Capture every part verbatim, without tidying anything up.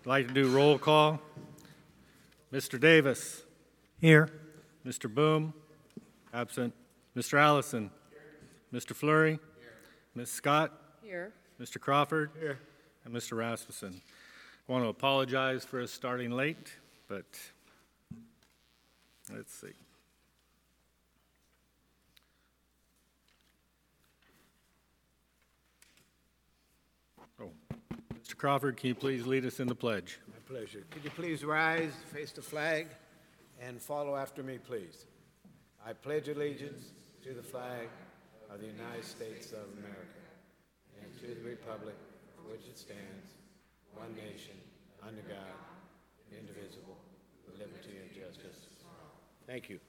I'd like to do roll call. Mister Davis. Here. Mister Boom. Absent. Mister Allison. Here. Mister Fleury. Here. Miz Scott. Here. Mister Crawford. Here. And Mister Rasmussen. I want to apologize for us starting late, but let's see. Oh, Mister Crawford, can you please lead us in the pledge? My pleasure. Could you please rise, face the flag, and follow after me, please? I pledge allegiance to the flag of the United States of America and to the republic for which it stands, one nation, under God, indivisible, with liberty and justice. Thank you.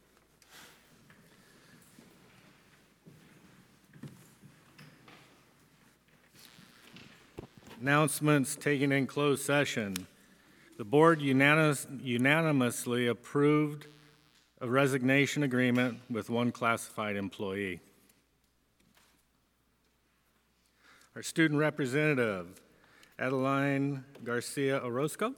Announcements taken in closed session. The board unanimous, unanimously approved a resignation agreement with one classified employee. Our student representative, Adeline Garcia Orozco.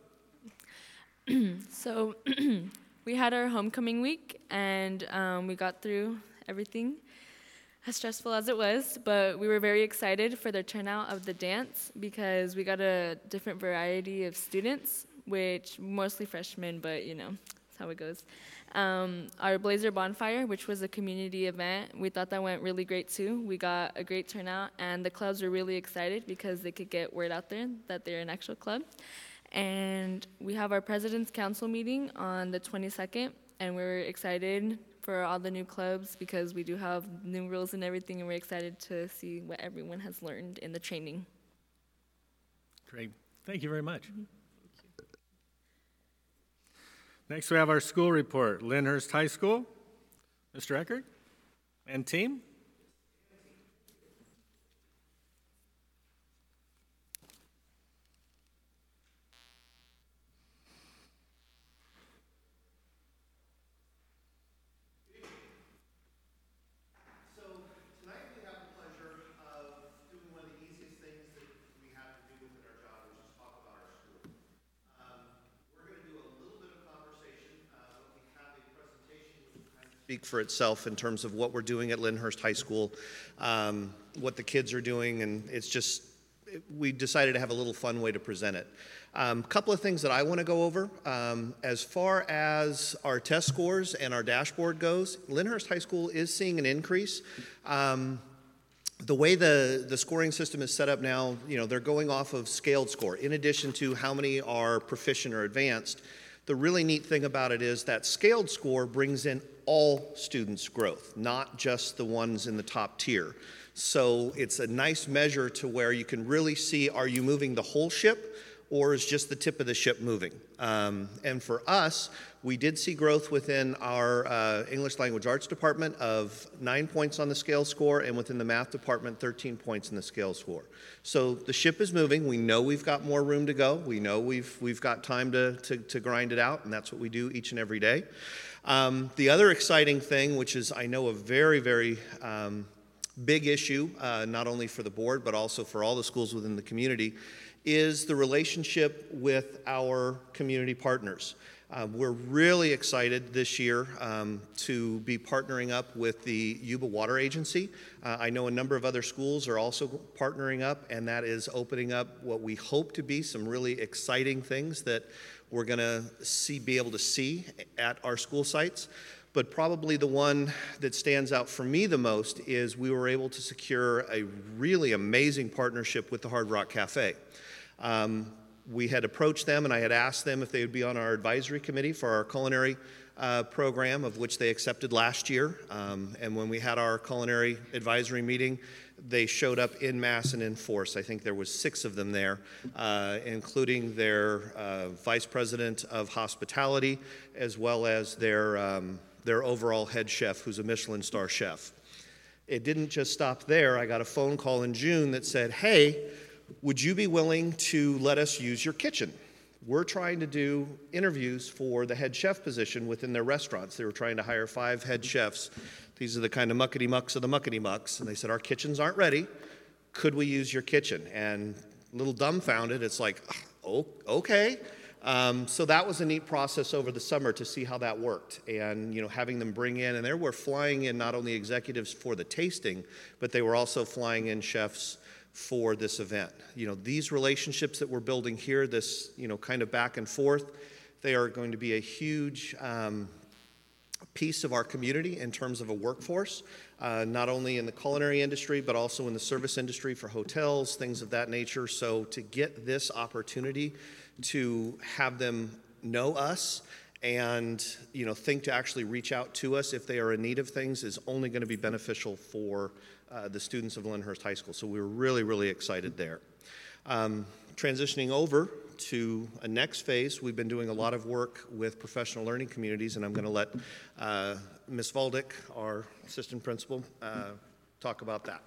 So we had our homecoming week, and um, we got through everything, as stressful as it was, but we were very excited for the turnout of the dance because we got a different variety of students, which mostly freshmen, but you know, that's how it goes. Um, our Blazer Bonfire, which was a community event, we thought that went really great too. We got a great turnout, and the clubs were really excited because they could get word out there that they're an actual club. And we have our President's Council meeting on the twenty-second, and we're excited for all the new clubs because we do have new rules and everything, and we're excited to see what everyone has learned in the training. Great. Thank you very much. Mm-hmm. Next, we have our school report. Lyndhurst High School, Mister Eckert, and team. Speak for itself in terms of what we're doing at Lyndhurst High School, um, what the kids are doing, and it's just, it, we decided to have a little fun way to present it. A um, couple of things that I want to go over. Um, as far as our test scores and our dashboard goes, Lyndhurst High School is seeing an increase. Um, The way the, the scoring system is set up now, you know, they're going off of scaled score, in addition to how many are proficient or advanced. The really neat thing about it is that scaled score brings in all students' growth, not just the ones in the top tier. So it's a nice measure to where you can really see, are you moving the whole ship, or is just the tip of the ship moving? Um, and for us, we did see growth within our uh, English Language Arts department of nine points on the scale score, and within the math department, thirteen points in the scale score. So the ship is moving. We know we've got more room to go. We know we've, we've got time to, to, to grind it out, and that's what we do each and every day. Um, the other exciting thing, which is, I know, a very, very um, big issue, uh, not only for the board, but also for all the schools within the community, is the relationship with our community partners. Uh, we're really excited this year um, to be partnering up with the Yuba Water Agency. Uh, I know a number of other schools are also partnering up, and that is opening up what we hope to be some really exciting things that we're going to see, be able to see at our school sites. But probably the one that stands out for me the most is we were able to secure a really amazing partnership with the Hard Rock Cafe. Um, we had approached them, and I had asked them if they would be on our advisory committee for our culinary uh, program, of which they accepted last year. Um, and when we had our culinary advisory meeting, they showed up in mass and in force. I think there was six of them there, uh, including their uh, vice president of hospitality, as well as their, um, their overall head chef, who's a Michelin star chef. It didn't just stop there. I got a phone call in June that said, hey, would you be willing to let us use your kitchen? We're trying to do interviews for the head chef position within their restaurants. They were trying to hire five head chefs. These are the kind of muckety mucks of the muckety mucks. And they said, our kitchens aren't ready. Could we use your kitchen? And a little dumbfounded, it's like, oh, okay. Um, so that was a neat process over the summer to see how that worked, and you know, having them bring in, and they were flying in not only executives for the tasting, but they were also flying in chefs for this event. You know, these relationships that we're building here, this you know kind of back and forth, they are going to be a huge um, piece of our community in terms of a workforce, uh, not only in the culinary industry, but also in the service industry for hotels, things of that nature. So to get this opportunity to have them know us and you know think to actually reach out to us if they are in need of things is only going to be beneficial for uh, the students of Lyndhurst High School. So we're really, really excited there. Um, transitioning over to a next phase, we've been doing a lot of work with professional learning communities, and I'm going to let uh, Miz Valdick, our assistant principal, uh, talk about that.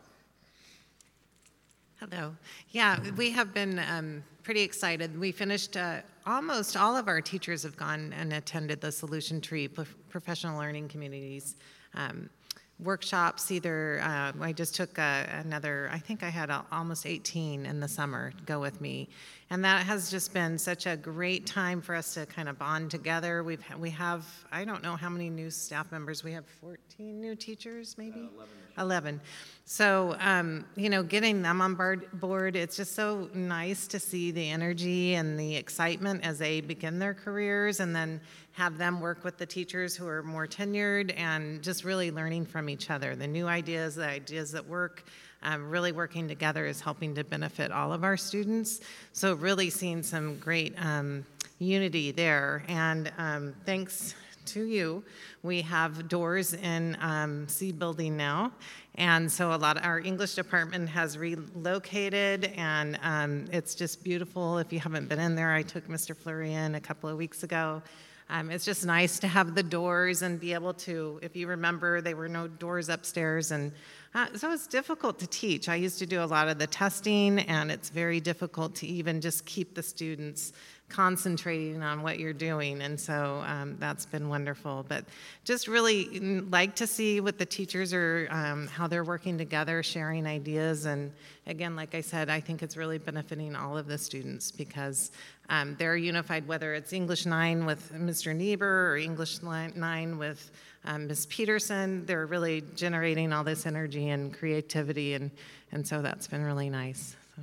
Hello. Yeah, we have been um, pretty excited. We finished, uh, almost all of our teachers have gone and attended the Solution Tree Prof- Professional Learning Communities um, workshops. Either, uh, I just took uh, another, I think I had a, almost eighteen in the summer go with me. And that has just been such a great time for us to kind of bond together. We've, we have, I don't know how many new staff members. We have fourteen new teachers, maybe? Uh, eleven. eleven. So, um, you know, getting them on board, it's just so nice to see the energy and the excitement as they begin their careers, and then have them work with the teachers who are more tenured and just really learning from each other. The new ideas, the ideas that work, um, really working together is helping to benefit all of our students. So really seeing some great um, unity there. And um, thanks to you, we have doors in um, C building now, and so a lot of our English department has relocated, and um, it's just beautiful. If you haven't been in there, I took Mister Fleury in a couple of weeks ago. Um, it's just nice to have the doors and be able to, if you remember, there were no doors upstairs, and uh, so it's difficult to teach. I used to do a lot of the testing, and it's very difficult to even just keep the students concentrating on what you're doing, and so um, that's been wonderful. But just really like to see what the teachers are, um, how they're working together, sharing ideas, and again, like I said, I think it's really benefiting all of the students because um, they're unified, whether it's English nine with Mister Niebuhr or English nine with um, Miz Peterson. They're really generating all this energy and creativity, and, and so that's been really nice. So.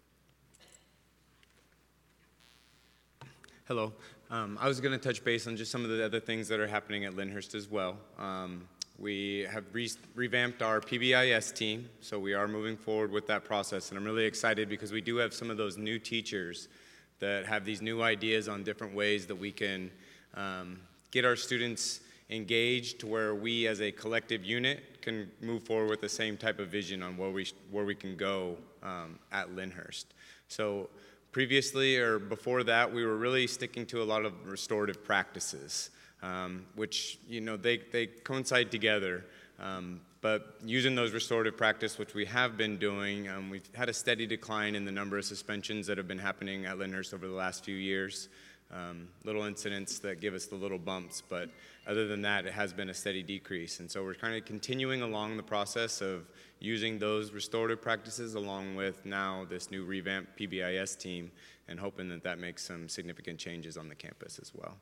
Hello. Um, I was going to touch base on just some of the other things that are happening at Lyndhurst as well. Um, we have re- revamped our P B I S team, so we are moving forward with that process, and I'm really excited because we do have some of those new teachers that have these new ideas on different ways that we can um, get our students engaged to where we as a collective unit can move forward with the same type of vision on where we, where we can go um, at Lyndhurst. So previously or before that, we were really sticking to a lot of restorative practices, um, which, you know, they, they coincide together. Um, but using those restorative practice, which we have been doing, um, we've had a steady decline in the number of suspensions that have been happening at Lyndhurst over the last few years. Um, little incidents that give us the little bumps, but other than that, it has been a steady decrease. And so we're kind of continuing along the process of using those restorative practices along with now this new revamped P B I S team, and hoping that that makes some significant changes on the campus as well.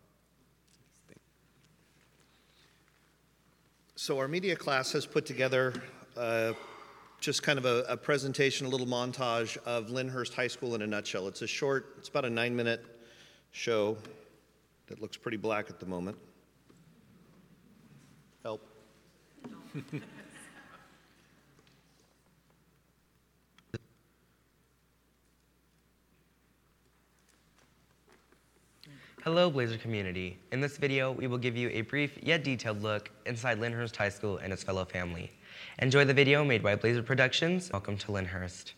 So our media class has put together uh, just kind of a, a presentation, a little montage of Lyndhurst High School in a nutshell. It's a short, it's about a nine minute show that looks pretty black at the moment. Help. Hello, Blazer community. In this video, we will give you a brief yet detailed look inside Lyndhurst High School and its fellow family. Enjoy the video made by Blazer Productions. Welcome to Lyndhurst.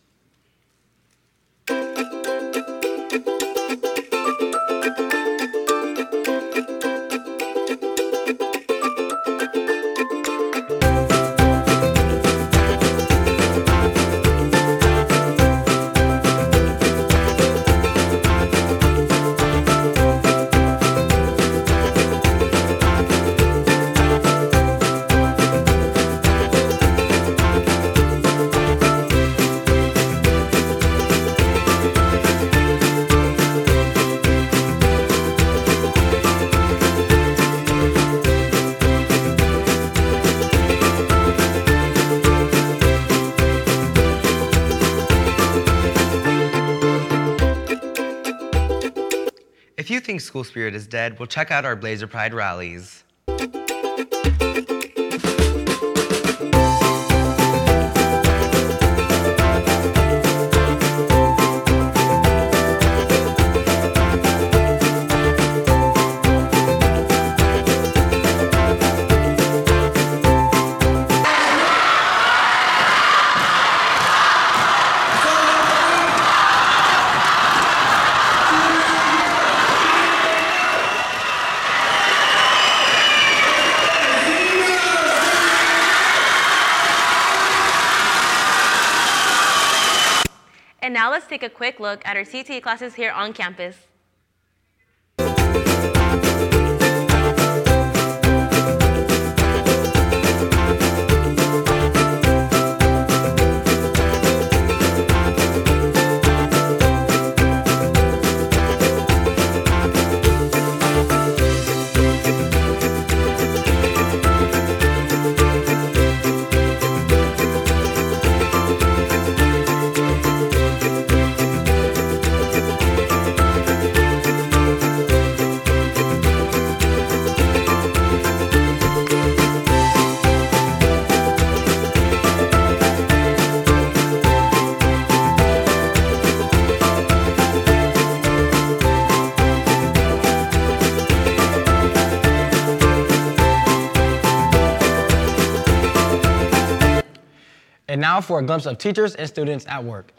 If you think school spirit is dead, well, check out our Blazer Pride rallies. And now let's take a quick look at our C T E classes here on campus. And now for a glimpse of teachers and students at work.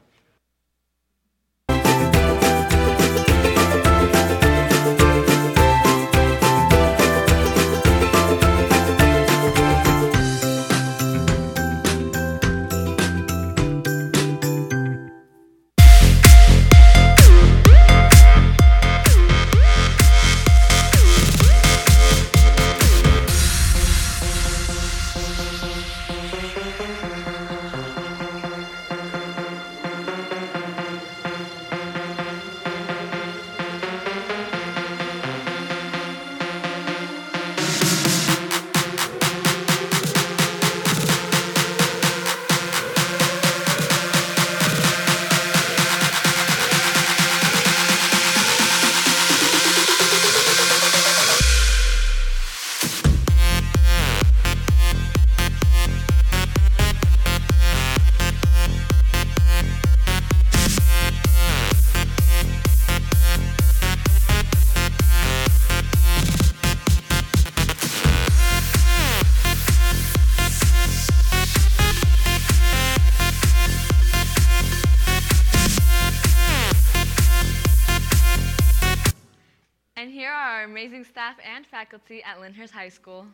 And here are our amazing staff and faculty at Lyndhurst High School.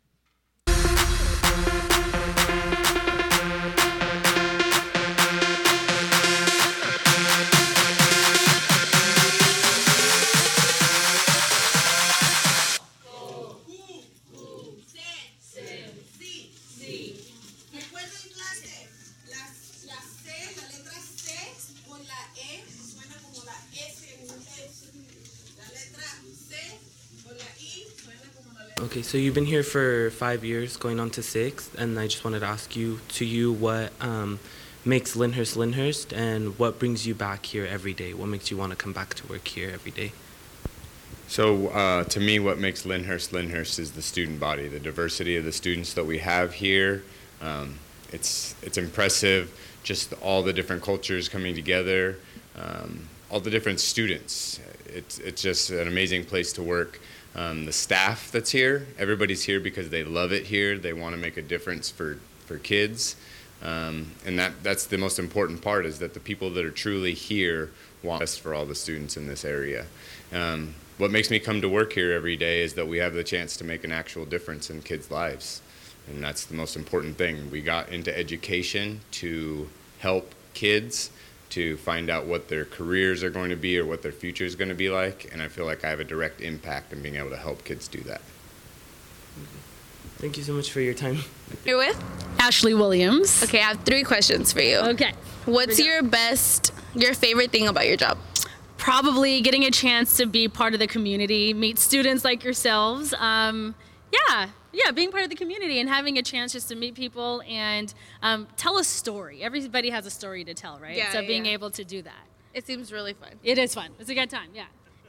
Okay, so you've been here for five years, going on to six, and I just wanted to ask you, to you, what um, makes Lyndhurst Lyndhurst, and what brings you back here every day? What makes you want to come back to work here every day? So uh, to me, what makes Lyndhurst Lyndhurst is the student body, the diversity of the students that we have here. Um, it's it's impressive, just all the different cultures coming together, um, all the different students. It's it's just an amazing place to work. Um, the staff that's here, everybody's here because they love it here. They want to make a difference for for kids, um, and that that's the most important part, is that the people that are truly here want best for all the students in this area. Um, what makes me come to work here every day is that we have the chance to make an actual difference in kids' lives, and that's the most important thing. We got into education to help kids to find out what their careers are going to be or what their future is going to be like, and I feel like I have a direct impact in being able to help kids do that. Thank you so much for your time. You're with? Ashley Williams. Okay, I have three questions for you. Okay. What's your best, your favorite thing about your job? Probably getting a chance to be part of the community, meet students like yourselves. Um, yeah, yeah, being part of the community and having a chance just to meet people and um, tell a story. Everybody has a story to tell, right? Yeah, so being yeah. able to do that. It seems really fun. It is fun. It's a good time, yeah.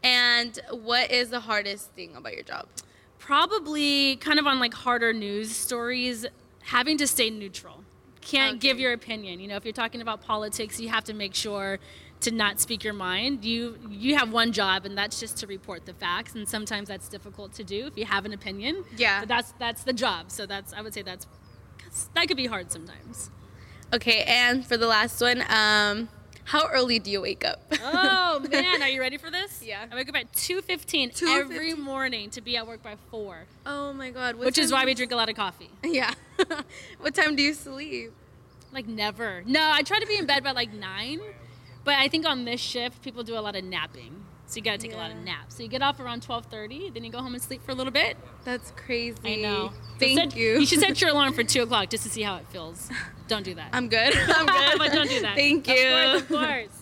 And what is the hardest thing about your job? Probably kind of on like harder news stories, having to stay neutral. Can't Okay. give your opinion. You know, if you're talking about politics, you have to make sure to not speak your mind. You you have one job, and that's just to report the facts. And sometimes that's difficult to do if you have an opinion. Yeah. But that's that's the job. So that's I would say that's that could be hard sometimes. Okay, and for the last one, um, how early do you wake up? Oh man, are you ready for this? Yeah. I wake up at two fifteen two every fifteen? morning to be at work by four, Oh my God. What which is time why do we you- drink a lot of coffee. Yeah. What time do you sleep? Like never. No, I try to be in bed by like nine, but I think on this shift people do a lot of napping, so you gotta take a lot of Yeah. naps. So you get off around twelve thirty, then you go home and sleep for a little bit. That's crazy. I know. So Thank set- you. You should set your alarm for two o'clock just to see how it feels. Don't do that. I'm good. I'm good. But don't do that. Thank you. Of course, of course.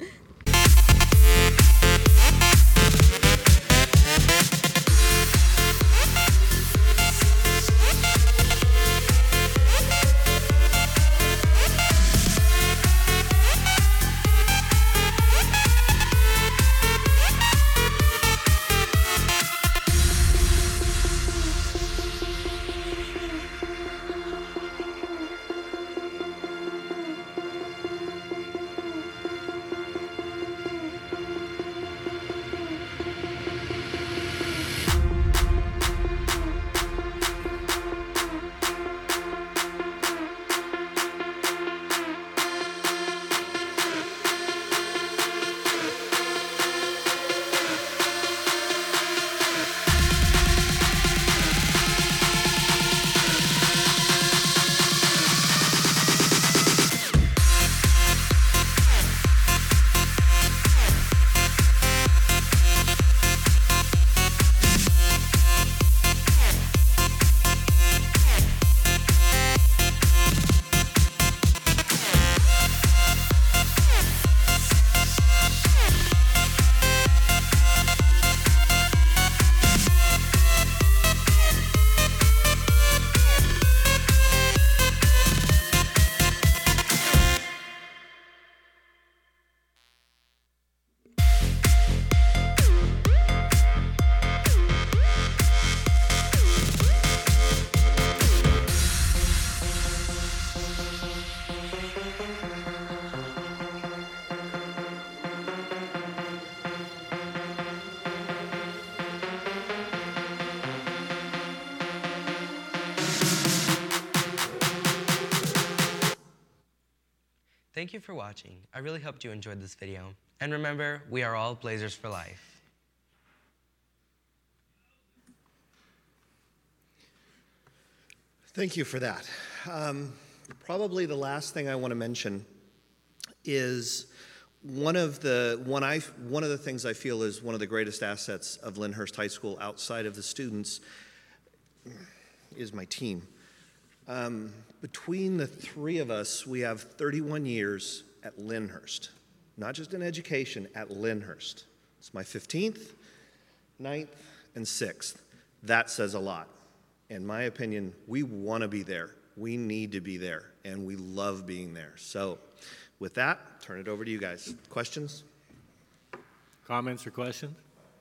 Thank you for watching. I really hope you enjoyed this video. And remember, we are all Blazers for life. Thank you for that. Um, probably the last thing I want to mention is one of the one I one of the things I feel is one of the greatest assets of Lyndhurst High School outside of the students is my team. Um, between the three of us, we have thirty-one years at Lyndhurst, not just in education, at Lyndhurst. It's my fifteenth, ninth, and sixth. That says a lot. In my opinion, we want to be there. We need to be there, and we love being there. So with that, turn it over to you guys. Questions? Comments or questions?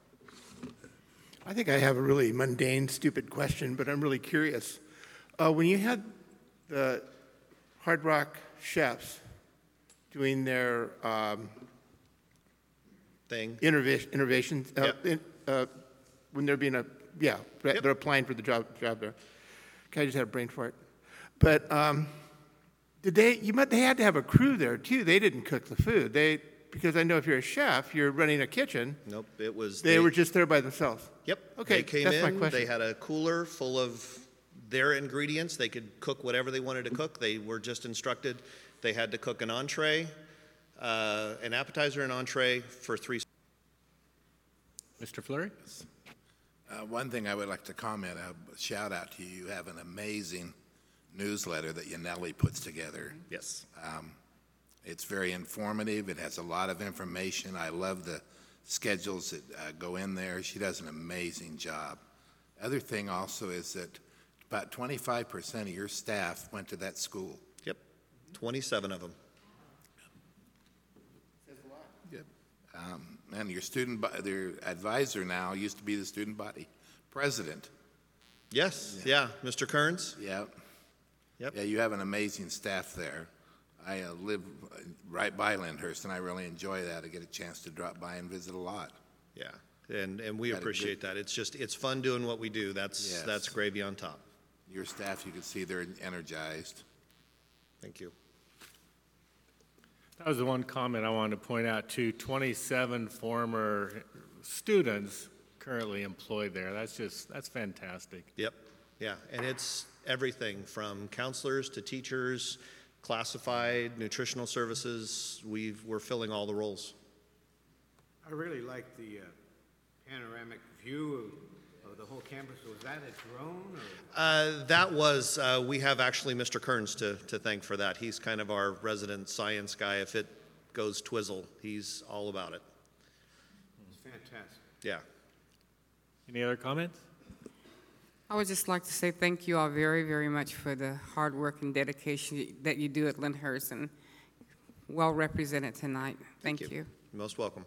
I think I have a really mundane, stupid question, but I'm really curious. Uh, when you had the Hard Rock chefs doing their um, thing, innovation, innovations, uh, Yep. in, uh, when they're being a, yeah, Yep. they're applying for the job, job there. Okay, I just had a brain fart. But um, did they? You might. They had to have a crew there too. They didn't cook the food. They because I know if you're a chef, you're running a kitchen. Nope, it was. They, were just there by themselves. Yep. Okay, They came that's my in, question. they had a cooler full of their ingredients. They could cook whatever they wanted to cook. They were just instructed they had to cook an entree, uh, an appetizer, and entree for three. Mister Fleury? Uh, one thing I would like to comment, a shout out to you. You have an amazing newsletter that Yaneli puts together. Yes. Um, it's very informative. It has a lot of information. I love the schedules that uh, go in there. She does an amazing job. Other thing also is that about twenty-five percent of your staff went to that school. Yep, twenty-seven of them. Yep. Um, And your student, bo- their advisor now used to be the student body president. Yes, yeah, Mister Kearns? Yep. Yep. Yeah, you have an amazing staff there. I uh, live uh, right by Lyndhurst, and I really enjoy that. I get a chance to drop by and visit a lot. Yeah, and, and we Got a appreciate good- that. It's just, it's fun doing what we do. That's, Yes. that's gravy on top. Your staff, you can see they're energized. Thank you. That was the one comment I wanted to point out too. twenty-seven former students currently employed there. That's just, that's fantastic. Yep, yeah, and it's everything from counselors to teachers, classified, nutritional services. We've, we're filling all the roles. I really like the uh, panoramic view of, of the whole campus. Was that a drone? Or? Uh, that was, uh, we have actually Mister Kearns to, to thank for that. He's kind of our resident science guy. If it goes twizzle, he's all about it. It's fantastic. Yeah. Any other comments? I would just like to say thank you all very, very much for the hard work and dedication that you do at Lyndhurst, and well represented tonight. Thank, Thank you. you. You're most welcome.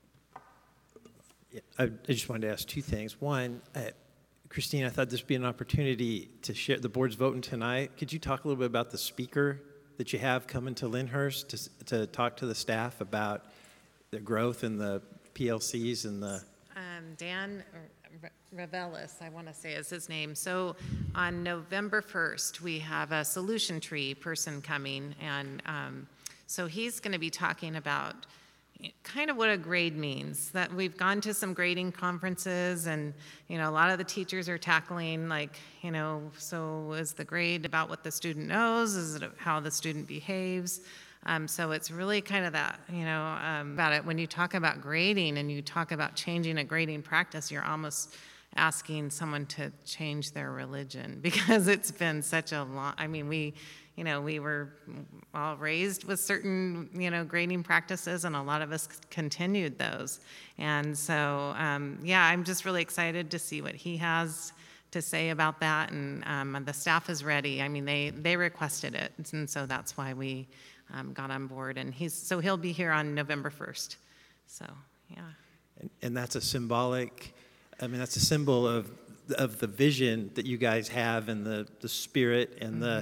Yeah, I, I just wanted to ask two things. One, uh, Christine, I thought this would be an opportunity to share, the board's voting tonight. Could you talk a little bit about the speaker that you have coming to Lyndhurst to, s- to talk to the staff about the growth in the P L Cs and the, Um, Dan Revelis, I want to say is his name. So on November first, we have a solution tree person coming, and um, so he's going to be talking about kind of what a grade means. That we've gone to some grading conferences, and you know, a lot of the teachers are tackling like, you know, so is the grade about what the student knows? Is it how the student behaves? Um, so it's really kind of that, you know, um, about it. When you talk about grading and you talk about changing a grading practice, you're almost asking someone to change their religion, because it's been such a long, I mean, we, you know, we were all raised with certain, you know, grading practices, and a lot of us continued those. And so, um, yeah, I'm just really excited to see what he has to say about that. And um, the staff is ready. I mean, they, they requested it. And so that's why we um, got on board. And he's, so he'll be here on November first. So, yeah. and, and that's a symbolic, I mean, that's a symbol of, of the vision that you guys have, and the, the spirit, and the,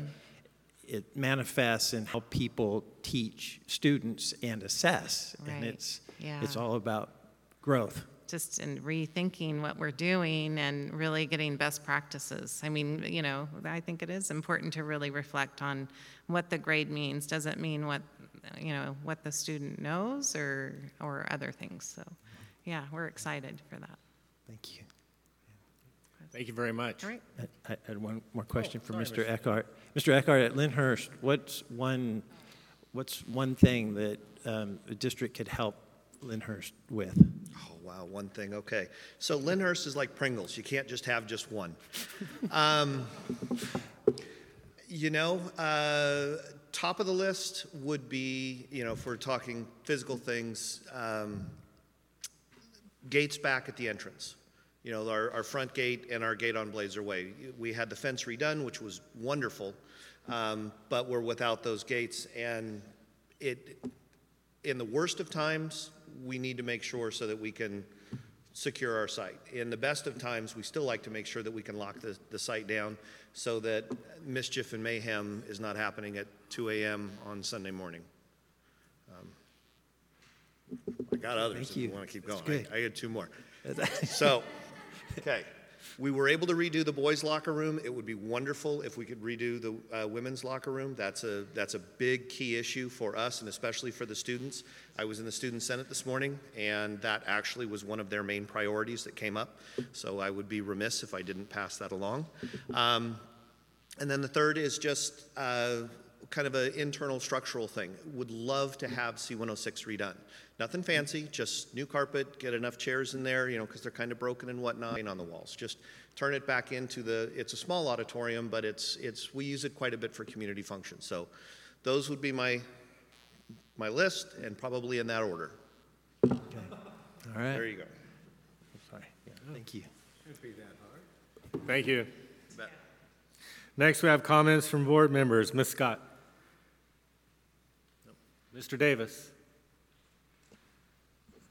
it manifests in how people teach students and assess. And Right. it's, Yeah. it's all about growth. Just in rethinking what we're doing and really getting best practices. I mean, you know, I think it is important to really reflect on what the grade means. Does it mean what, you know, what the student knows, or, or other things? So, yeah, we're excited for that. Thank you. Thank you very much. All right. I I had one more question for sorry, Mister Mister Eckhart. Mister Eckhart, at Lyndhurst, what's one, what's one thing that um, the district could help Lyndhurst with? Oh, wow, one thing, okay. So Lyndhurst is like Pringles. You can't just have just one. Um, you know, uh, top of the list would be, you know, if we're talking physical things, um, gates back at the entrance. You know, our, our front gate and our gate on Blazer Way. We had the fence redone, which was wonderful, um, but we're without those gates. And it, in the worst of times, we need to make sure so that we can secure our site. In the best of times, we still like to make sure that we can lock the, the site down so that mischief and mayhem is not happening at two A M on Sunday morning. Um, I got others Thank if you. you want to keep That's going. good. I, I had two more. So, okay. We were able to redo the boys' locker room. It would be wonderful if we could redo the uh, women's locker room. That's a, that's a big key issue for us, and especially for the students. I was in the Student Senate this morning, and that actually was one of their main priorities that came up. So I would be remiss if I didn't pass that along. Um, and then the third is just uh, kind of an internal structural thing. Would love to have C one oh six redone. Nothing fancy, just new carpet, get enough chairs in there, you know, because they're kind of broken and whatnot, on the walls. Just turn it back into the, it's a small auditorium, but it's, it's, we use it quite a bit for community functions. So those would be my, my list, and probably in that order. Okay. All right. There you go. Sorry. Yeah, thank you. Shouldn't be that hard. Thank you. Bet. Next, we have comments from board members. Miz Scott. Mister Davis.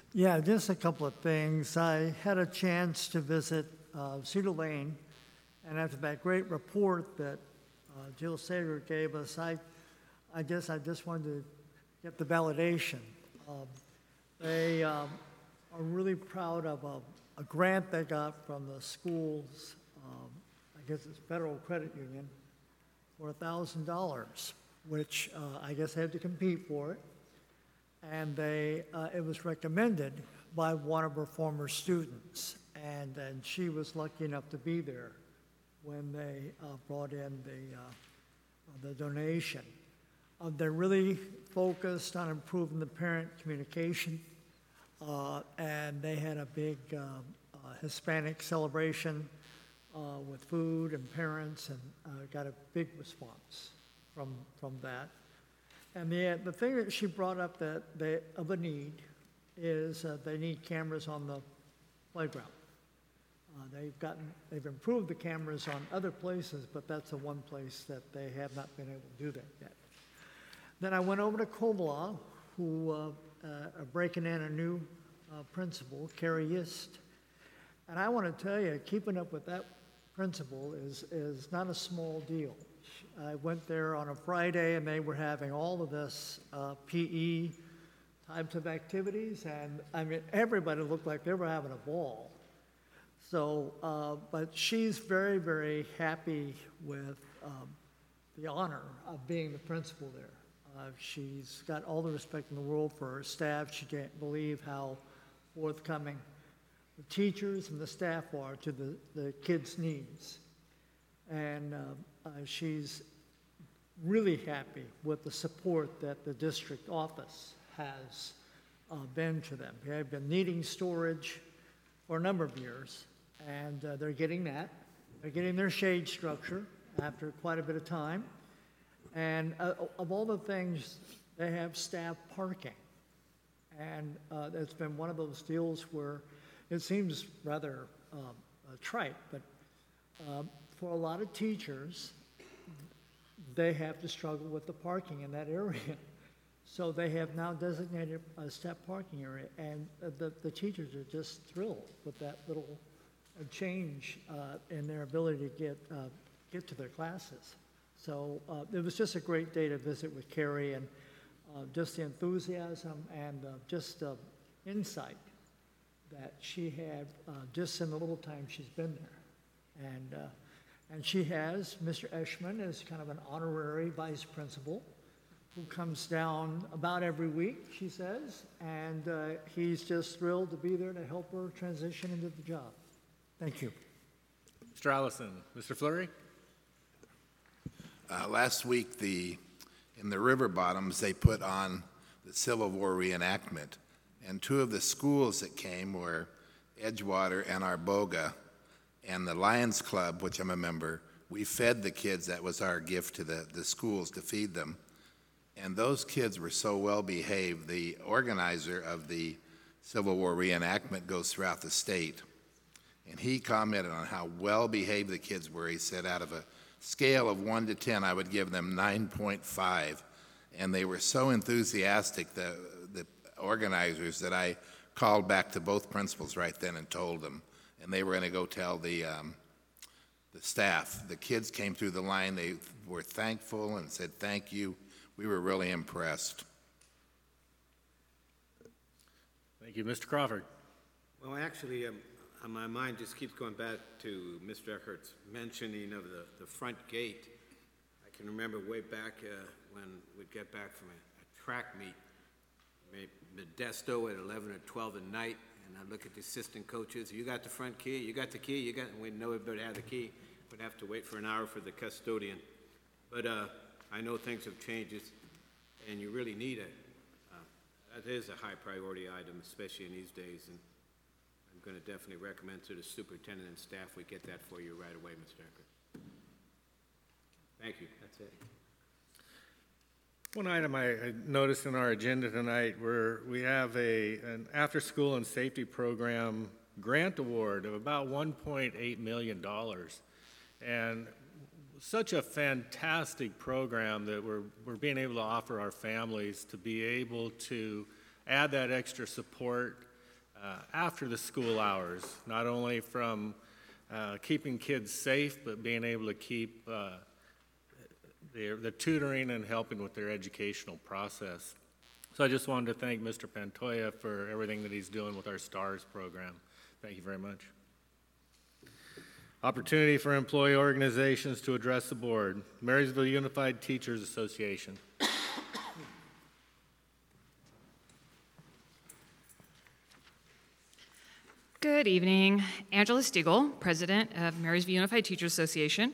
Yeah, just a couple of things. I had a chance to visit uh, Cedar Lane, and after that great report that uh, Jill Sager gave us, I, I guess I just wanted to get the validation. Um, they um, are really proud of a, a grant they got from the schools, um, I guess it's Federal Credit Union, for one thousand dollars, which uh, I guess they had to compete for it. And they, uh, it was recommended by one of her former students, and, and she was lucky enough to be there when they uh, brought in the, uh, the donation. Uh, they're really focused on improving the parent communication, uh, and they had a big uh, uh, Hispanic celebration uh, with food and parents, and uh, got a big response from, from that. And the, the thing that she brought up that they, of a need is uh, they need cameras on the playground. Uh, they've gotten, they've improved the cameras on other places, but that's the one place that they have not been able to do that yet. Then I went over to Kovalaw, who uh, uh, are breaking in a new uh, principal, Carrie Yist. And I want to tell you, keeping up with that principal is, is not a small deal. I went there on a Friday, and they were having all of this uh, P E types of activities, and I mean, everybody looked like they were having a ball. So, uh, but she's very, very happy with um, the honor of being the principal there. Uh, she's got all the respect in the world for her staff. She can't believe how forthcoming the teachers and the staff are to the, the kids' needs. And uh, uh, she's really happy with the support that the district office has uh, been to them. They've been needing storage for a number of years, and uh, they're getting that. They're getting their shade structure after quite a bit of time. And uh, of all the things, they have staff parking. And uh, it's been one of those deals where it seems rather um, uh, trite, but um, for a lot of teachers, they have to struggle with the parking in that area. So they have now designated a staff parking area, and uh, the, the teachers are just thrilled with that little uh, change uh, in their ability to get, uh, get to their classes. So uh, it was just a great day to visit with Carrie, and uh, just the enthusiasm and uh, just uh, insight that she had uh, just in the little time she's been there. And, uh, and she has Mister Eschman as kind of an honorary vice principal who comes down about every week, she says, and uh, he's just thrilled to be there to help her transition into the job. Thank you. Mister Allison. Mister Fleury? Uh, last week, the, in the River Bottoms, they put on the Civil War reenactment, and two of the schools that came were Edgewater and Arboga, and the Lions Club, which I'm a member. We fed the kids. That was our gift to the, the schools, to feed them. And those kids were so well behaved. The organizer of the Civil War reenactment goes throughout the state, and he commented on how well behaved the kids were. He said out of a scale of one to ten, I would give them nine point five. And they were so enthusiastic, the, the organizers, that I called back to both principals right then and told them. And they were going to go tell the, um, the staff. The kids came through the line. They were thankful and said thank you. We were really impressed. Thank you. Mister Crawford. Well, actually, um, uh, my mind just keeps going back to Mister Eckert's mentioning of the, the front gate. I can remember way back uh, when we'd get back from a, a track meet, maybe Modesto at eleven or twelve at night, and I'd look at the assistant coaches. You got the front key? You got the key? You got? And we'd know everybody had the key. We'd have to wait for an hour for the custodian. But uh, I know things have changed, and you really need it. Uh, that is a high priority item, especially in these days. And I'm going to definitely recommend to the superintendent and staff we get that for you right away, Mister Eckert. Thank you. That's it. One item I I noticed in our agenda tonight, where we have a, an after-school and safety program grant award of about one point eight million dollars. And such a fantastic program that we're, we're being able to offer our families to be able to add that extra support uh, after the school hours, not only from uh, keeping kids safe, but being able to keep uh, the, the tutoring and helping with their educational process. So I just wanted to thank Mister Pantoja for everything that he's doing with our STARS program. Thank you very much. Opportunity for employee organizations to address the board. Marysville Unified Teachers Association. Good evening. Angela Stiegel, President of Marysville Unified Teachers Association.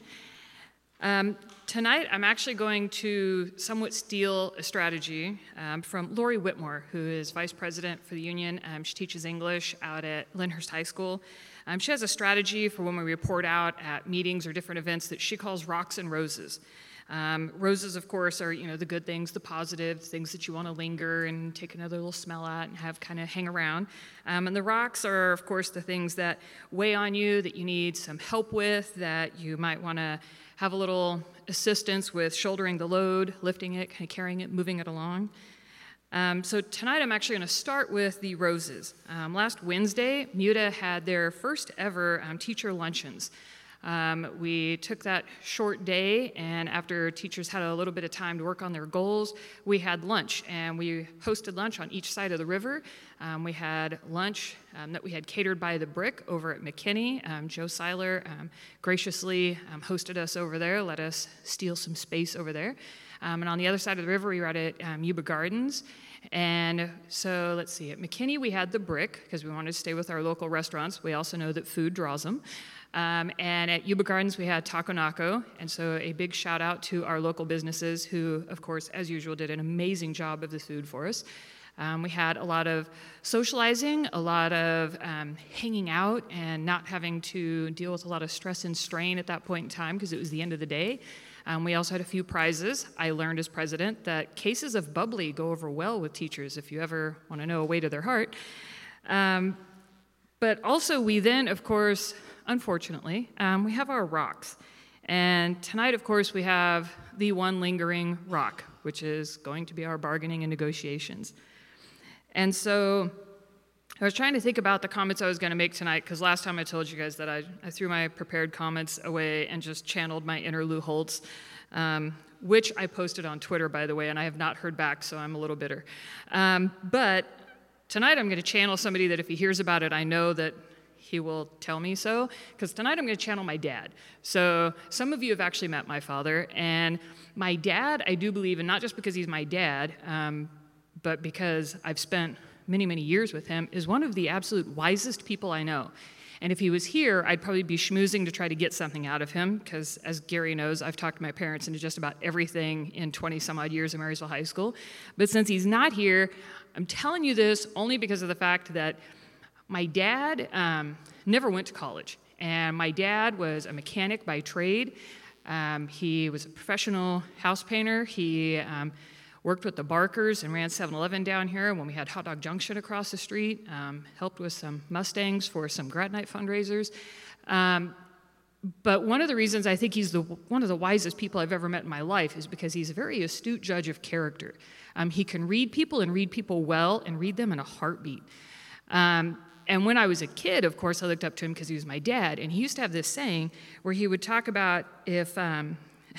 Um, tonight, I'm actually going to somewhat steal a strategy um, from Lori Whitmore, who is Vice President for the union. Um, she teaches English out at Lyndhurst High School. Um, she has a strategy for when we report out at meetings or different events that she calls rocks and roses. Um, roses, of course, are, you know, the good things, the positive things that you want to linger and take another little smell at and have kind of hang around. Um, and the rocks are, of course, the things that weigh on you, that you need some help with, that you might want to have a little assistance with shouldering the load, lifting it, kind of carrying it, moving it along. Um, so tonight I'm actually going to start with the roses. Um, last Wednesday, MUTA had their first ever um, teacher luncheons. Um, we took that short day, and after teachers had a little bit of time to work on their goals, we had lunch, and we hosted lunch on each side of the river. Um, we had lunch um, that we had catered by the Brick over at McKinney. Um, Joe Seiler um, graciously um, hosted us over there, let us steal some space over there. Um, and on the other side of the river, we were at um, Yuba Gardens. And so let's see, at McKinney we had the Brick, because we wanted to stay with our local restaurants. We also know that food draws them. Um, and at Yuba Gardens, we had Taco Naco, and so a big shout out to our local businesses who, of course, as usual, did an amazing job of the food for us. Um, we had a lot of socializing, a lot of um, hanging out, and not having to deal with a lot of stress and strain at that point in time because it was the end of the day. Um, we also had a few prizes. I learned as president that cases of bubbly go over well with teachers if you ever want to know a way to their heart. Um, but also we then, of course, unfortunately, um, we have our rocks. And tonight, of course, we have the one lingering rock, which is going to be our bargaining and negotiations. And so I was trying to think about the comments I was going to make tonight, because last time I told you guys that I, I threw my prepared comments away and just channeled my inner Lou Holtz, um, which I posted on Twitter, by the way, and I have not heard back, so I'm a little bitter. Um, but tonight I'm going to channel somebody that if he hears about it, I know that he will tell me so, because tonight I'm going to channel my dad. So some of you have actually met my father, and my dad, I do believe, and not just because he's my dad, um, but because I've spent many, many years with him, is one of the absolute wisest people I know. And if he was here, I'd probably be schmoozing to try to get something out of him, because as Gary knows, I've talked to my parents into just about everything in twenty some odd years at Marysville High School. But since he's not here, I'm telling you this only because of the fact that my dad um, never went to college, and my dad was a mechanic by trade. Um, he was a professional house painter. He um, worked with the Barkers and ran seven eleven down here when we had Hot Dog Junction across the street, um, helped with some Mustangs for some grad night fundraisers. Um, but one of the reasons I think he's the, one of the wisest people I've ever met in my life is because he's a very astute judge of character. Um, he can read people and read people well and read them in a heartbeat. Um, And when I was a kid, of course, I looked up to him because he was my dad, and he used to have this saying where he would talk about if, um,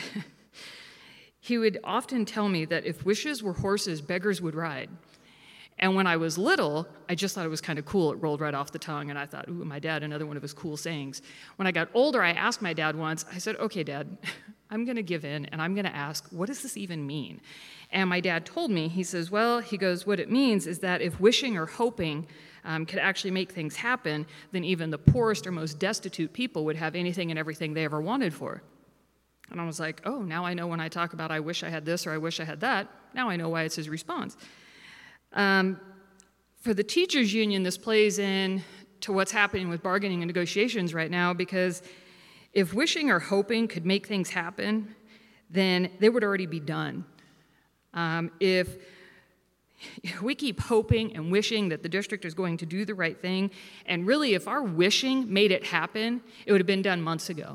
he would often tell me that if wishes were horses, beggars would ride. And when I was little, I just thought it was kind of cool. It rolled right off the tongue, and I thought, ooh, my dad, another one of his cool sayings. When I got older, I asked my dad once, I said, okay, Dad, I'm going to give in, and I'm going to ask, what does this even mean? And my dad told me, he says, well, he goes, what it means is that if wishing or hoping um, could actually make things happen, then even the poorest or most destitute people would have anything and everything they ever wanted for. And I was like, oh, now I know when I talk about I wish I had this or I wish I had that, now I know why it's his response. Um, for the teachers union, this plays in to what's happening with bargaining and negotiations right now, because if wishing or hoping could make things happen, then they would already be done. Um, if we keep hoping and wishing that the district is going to do the right thing, and really if our wishing made it happen, it would have been done months ago.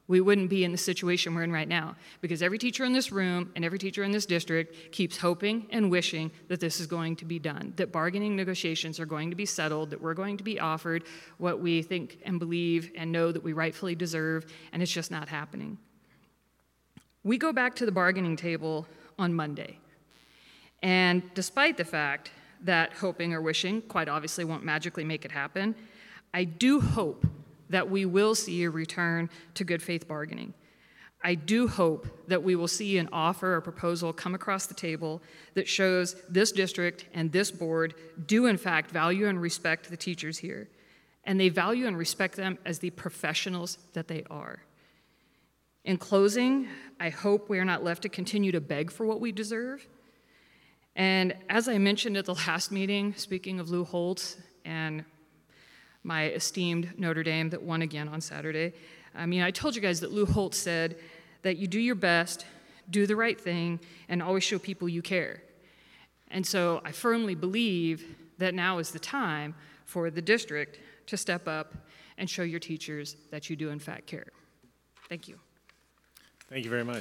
we wouldn't be in the situation we're in right now, because every teacher in this room and every teacher in this district keeps hoping and wishing that this is going to be done, that bargaining negotiations are going to be settled, that we're going to be offered what we think and believe and know that we rightfully deserve, and it's just not happening. We go back to the bargaining table on Monday, and despite the fact that hoping or wishing quite obviously won't magically make it happen, I do hope that we will see a return to good faith bargaining. I do hope that we will see an offer or proposal come across the table that shows this district and this board do in fact value and respect the teachers here, and they value and respect them as the professionals that they are. In closing, I hope we are not left to continue to beg for what we deserve. And as I mentioned at the last meeting, speaking of Lou Holtz and my esteemed Notre Dame that won again on Saturday. I mean, I told you guys that Lou Holtz said that you do your best, do the right thing, and always show people you care. And so I firmly believe that now is the time for the district to step up and show your teachers that you do in fact care. Thank you. Thank you very much.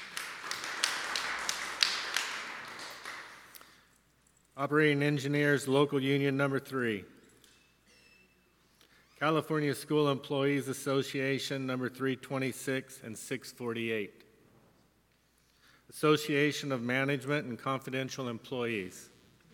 Operating Engineers, Local Union Number Three. California School Employees Association, number three twenty-six and six forty-eight. Association of Management and Confidential Employees.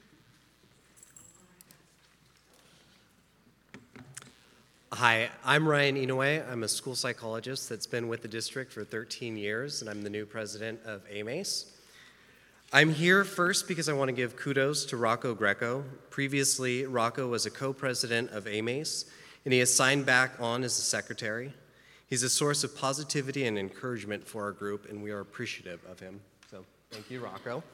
Hi, I'm Ryan Inoue. I'm a school psychologist that's been with the district for thirteen years, and I'm the new president of A M A C E. I'm here first because I want to give kudos to Rocco Greco. Previously, Rocco was a co-president of A M A C E, and he has signed back on as the secretary. He's a source of positivity and encouragement for our group, and we are appreciative of him. So thank you, Rocco.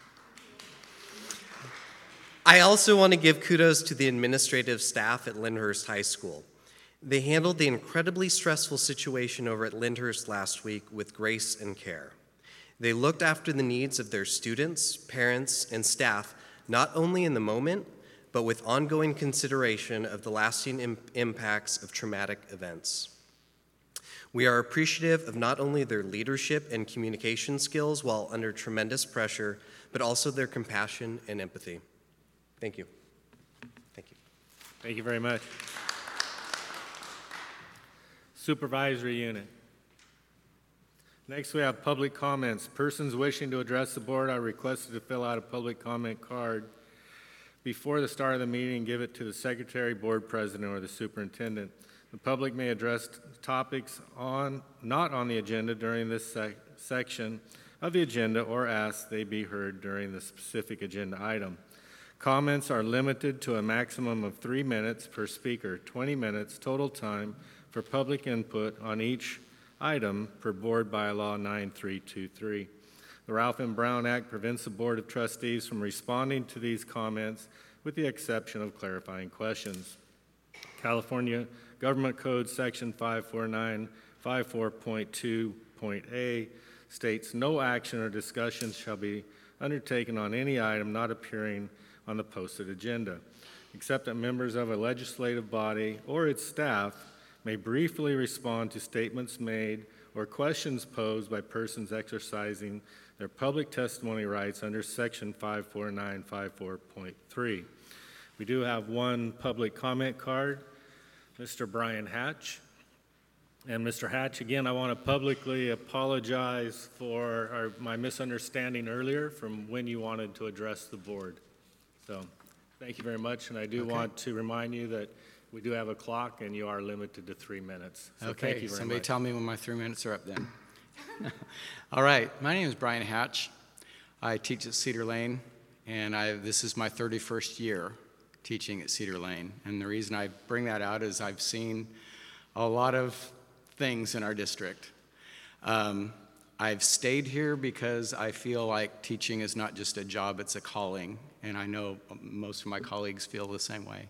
I also want to give kudos to the administrative staff at Lyndhurst High School. They handled the incredibly stressful situation over at Lyndhurst last week with grace and care. They looked after the needs of their students, parents, and staff, not only in the moment, but with ongoing consideration of the lasting im- impacts of traumatic events. We are appreciative of not only their leadership and communication skills while under tremendous pressure, but also their compassion and empathy. Thank you. Thank you. Thank you very much. Supervisory Unit. Next, we have public comments. Persons wishing to address the board are requested to fill out a public comment card before the start of the meeting and give it to the secretary, board president, or the superintendent. The public may address topics on not on the agenda during this sec- section of the agenda or ask they be heard during the specific agenda item. Comments are limited to a maximum of three minutes per speaker, twenty minutes total time for public input on each item per Board Bylaw nine three two three. The Ralph M. Brown Act prevents the Board of Trustees from responding to these comments with the exception of clarifying questions. California Government Code Section five forty-nine fifty-four point two point A states no action or discussion shall be undertaken on any item not appearing on the posted agenda, except that members of a legislative body or its staff may briefly respond to statements made or questions posed by persons exercising their public testimony rights under Section five forty-nine fifty-four point three. We do have one public comment card, Mister Brian Hatch. And Mister Hatch, again, I want to publicly apologize for our, my misunderstanding earlier from when you wanted to address the board. So thank you very much, and I do Okay. want to remind you that we do have a clock, and you are limited to three minutes. So Okay, thank you very somebody much. tell me when my three minutes are up then. All right, my name is Brian Hatch. I teach at Cedar Lane, and I, this is my thirty-first year teaching at Cedar Lane. And the reason I bring that out is I've seen a lot of things in our district. Um, I've stayed here because I feel like teaching is not just a job, it's a calling, and I know most of my colleagues feel the same way.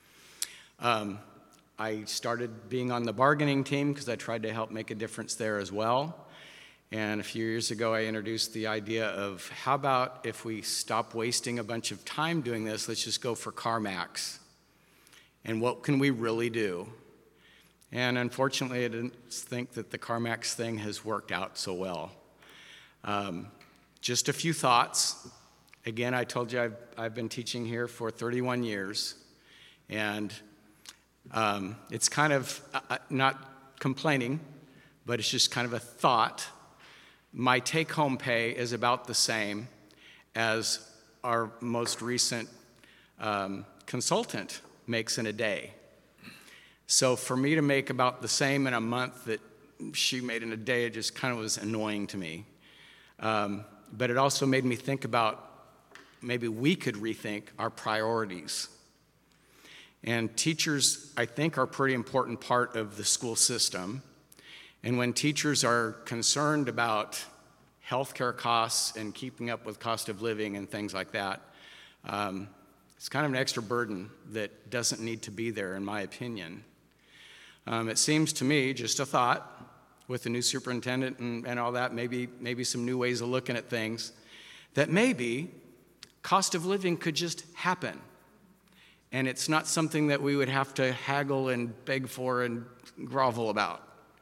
Um, I started being on the bargaining team because I tried to help make a difference there as well. And a few years ago, I introduced the idea of how about if we stop wasting a bunch of time doing this, let's just go for CarMax. And what can we really do? And unfortunately, I didn't think that the CarMax thing has worked out so well. Um, just a few thoughts. Again, I told you I've, I've been teaching here for thirty-one years, and um, it's kind of uh, not complaining, but it's just kind of a thought. My take-home pay is about the same as our most recent um, consultant makes in a day. So for me to make about the same in a month that she made in a day, it just kind of was annoying to me. Um, but it also made me think about maybe we could rethink our priorities. And teachers, I think, are a pretty important part of the school system. And when teachers are concerned about healthcare costs and keeping up with cost of living and things like that, um, it's kind of an extra burden that doesn't need to be there, in my opinion. Um, it seems to me, just a thought, with the new superintendent and, and all that, maybe, maybe some new ways of looking at things, that maybe cost of living could just happen. And it's not something that we would have to haggle and beg for and grovel about.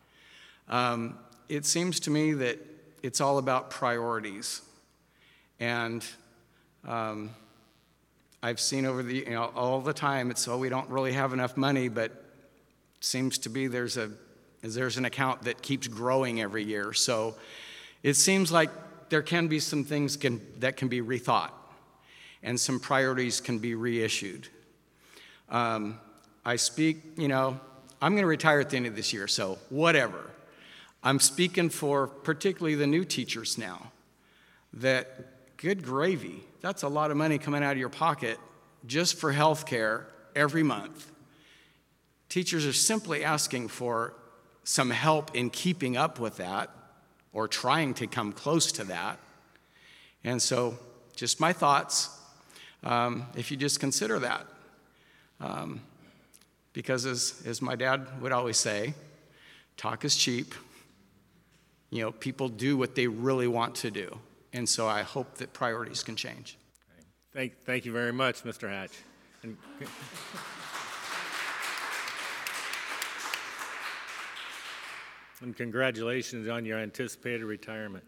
Um, it seems to me that it's all about priorities. And um, I've seen over the, you know, all the time, it's, oh, we don't really have enough money, but seems to be there's a there's an account that keeps growing every year. So it seems like there can be some things can, that can be rethought, and some priorities can be reissued. Um, I speak, you know, I'm going to retire at the end of this year, so whatever. I'm speaking for particularly the new teachers now, that good gravy, that's a lot of money coming out of your pocket just for health care every month. Teachers are simply asking for some help in keeping up with that, or trying to come close to that. And so, just my thoughts, um, if you just consider that. Um, because as, as my dad would always say, talk is cheap. You know, people do what they really want to do. And so I hope that priorities can change. Thank, thank you very much, Mister Hatch. And, and congratulations on your anticipated retirement.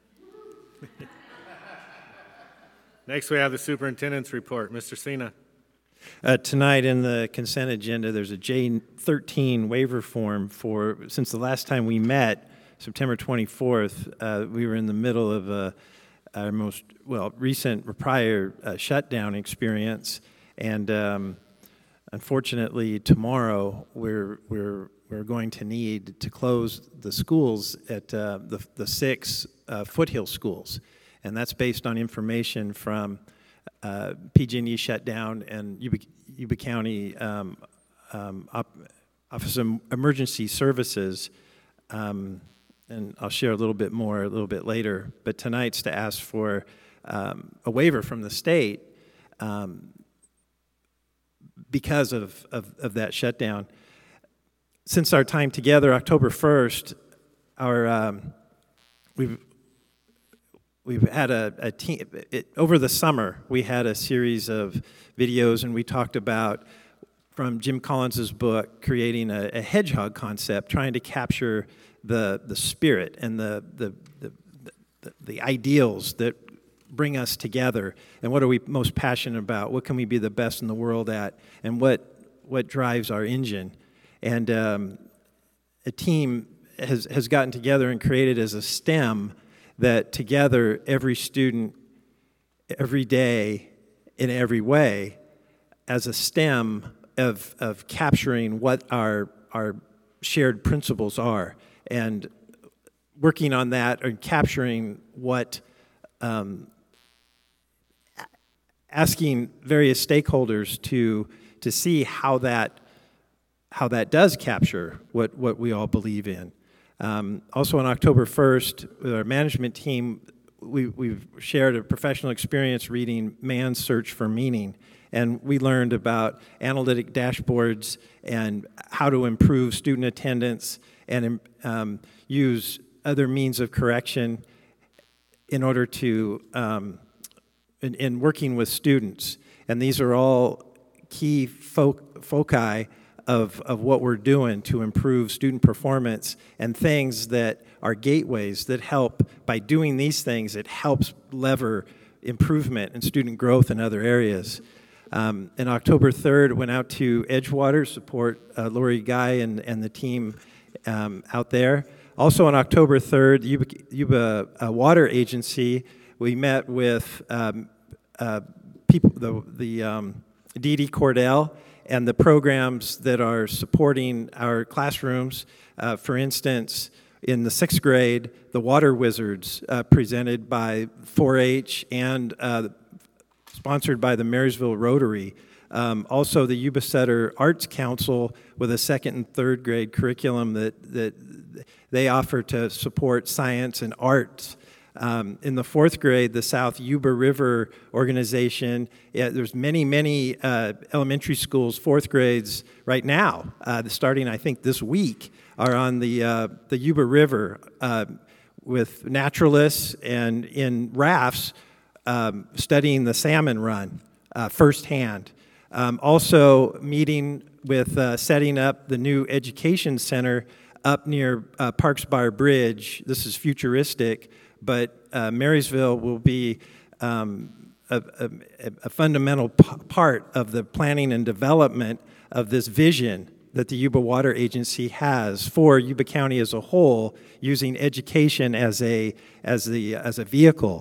Next, we have the superintendent's report. Mister Sina. Uh, tonight in the consent agenda, there's a J thirteen waiver form for, since the last time we met, September twenty-fourth, uh, we were in the middle of a, our most, well, recent prior uh, shutdown experience. And um, unfortunately, tomorrow, we're, we're, we're going to need to close the schools at uh, the, the six uh, foothill schools. And that's based on information from uh, P G and E shutdown and Yuba, Yuba County um, um, Op, Office of Emergency Services. Um, and I'll share a little bit more a little bit later. But tonight's to ask for um, a waiver from the state um, because of, of, of that shutdown. Since our time together, October first, our um, we've we've had a, a team. It, over the summer, we had a series of videos, and we talked about, from Jim Collins's book, creating a, a hedgehog concept, trying to capture the the spirit and the the the, the the ideals that bring us together, and what are we most passionate about? What can we be the best in the world at? And what what drives our engine? And um, a team has, has gotten together and created as a STEM that together every student, every day, in every way, as a STEM of, of capturing what our, our shared principles are, and working on that and capturing what, um, asking various stakeholders to, to see how that how that does capture what, what we all believe in. Um, also on October first, with our management team, we, we've shared a professional experience reading Man's Search for Meaning, and we learned about analytic dashboards and how to improve student attendance and um, use other means of correction in order to, um, in, in working with students. And these are all key fo foci of, of what we're doing to improve student performance and things that are gateways that help. By doing these things, it helps lever improvement and student growth in other areas. Um, and October third, went out to Edgewater, support uh, Lori Guy and, and the team um, out there. Also on October third, Yuba, Yuba uh, Water Agency, we met with um, uh, people, the, the um, Dee Dee Cordell, and the programs that are supporting our classrooms. Uh, for instance, in the sixth grade, the Water Wizards, uh, presented by four H and uh, sponsored by the Marysville Rotary. Um, also, the Yuba Sutter Arts Council with a second and third grade curriculum that, that they offer to support science and arts. Um, in the fourth grade, the South Yuba River Organization, yeah, there's many, many uh, elementary schools, fourth grades right now, uh, starting I think this week, are on the, uh, the Yuba River uh, with naturalists and in rafts um, studying the salmon run uh, firsthand. Um, also meeting with uh, setting up the new education center up near uh, Parks Bar Bridge. This is futuristic, but uh, Marysville will be um, a, a, a fundamental p- part of the planning and development of this vision that the Yuba Water Agency has for Yuba County as a whole, using education as a as the as a vehicle.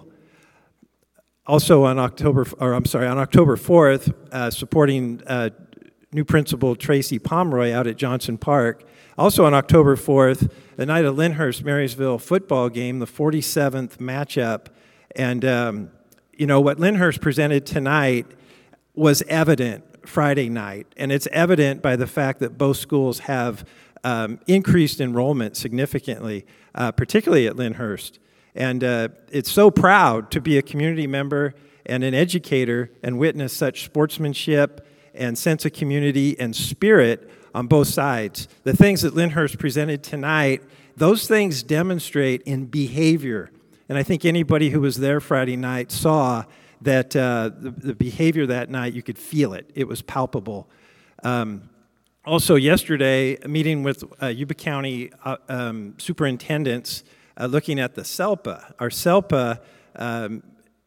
Also on October, or I'm sorry, on October fourth, uh, supporting uh, new principal Tracy Pomeroy out at Johnson Park. Also on October fourth, the night of Lyndhurst Marysville football game, the forty-seventh matchup. And, um, you know, what Lyndhurst presented tonight was evident Friday night. And it's evident by the fact that both schools have um, increased enrollment significantly, uh, particularly at Lyndhurst. And uh, it's so proud to be a community member and an educator and witness such sportsmanship and sense of community and spirit on both sides. The things that Lyndhurst presented tonight, those things demonstrate in behavior. And I think anybody who was there Friday night saw that uh, the, the behavior that night, you could feel it. It was palpable. Um, also yesterday, a meeting with uh, Yuba County uh, um, superintendents uh, looking at the SELPA. Our SELPA um,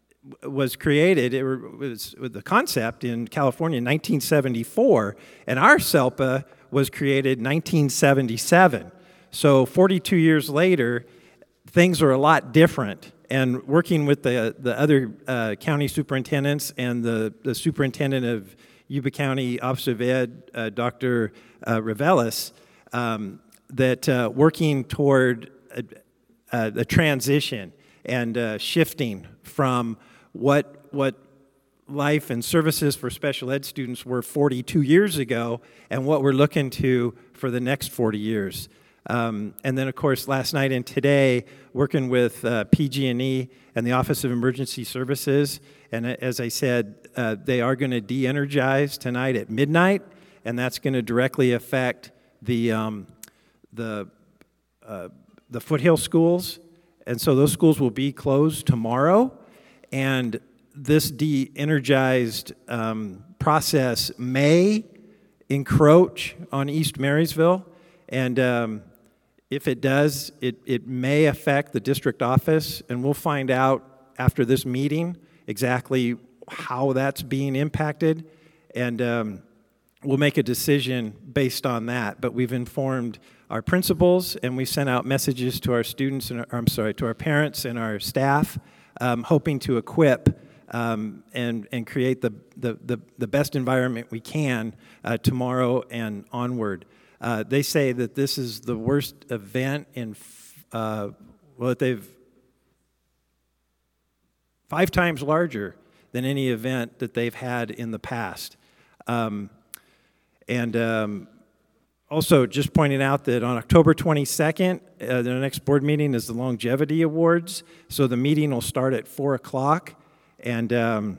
was created, it was with the concept in California in nineteen seventy-four, and our SELPA was created in nineteen seventy-seven. So forty-two years later, things are a lot different. And working with the, the other uh, county superintendents and the, the superintendent of Yuba County Office of Ed, uh, Doctor Uh, Revelis, um, that uh, working toward a, a, a transition and uh, shifting from what what life and services for special ed students were forty-two years ago and what we're looking to for the next forty years. Um, and then, of course, last night and today, working with uh, P G and E and the Office of Emergency Services. And as I said, uh, they are going to de-energize tonight at midnight, and that's going to directly affect the um, the uh, the foothill schools. And so those schools will be closed tomorrow. And this de-energized um, process may encroach on East Marysville. And um, if it does, it, it may affect the district office, and we'll find out after this meeting exactly how that's being impacted, and um, we'll make a decision based on that. But we've informed our principals, and we sent out messages to our students, and or, I'm sorry, to our parents and our staff, um, hoping to equip um, and, and create the, the, the, the best environment we can uh, tomorrow and onward. Uh, they say that this is the worst event in, uh, well, that they've, five times larger than any event that they've had in the past. Um, and um, also just pointing out that on October twenty-second, uh, the next board meeting is the Longevity Awards. So the meeting will start at four o'clock. And, um,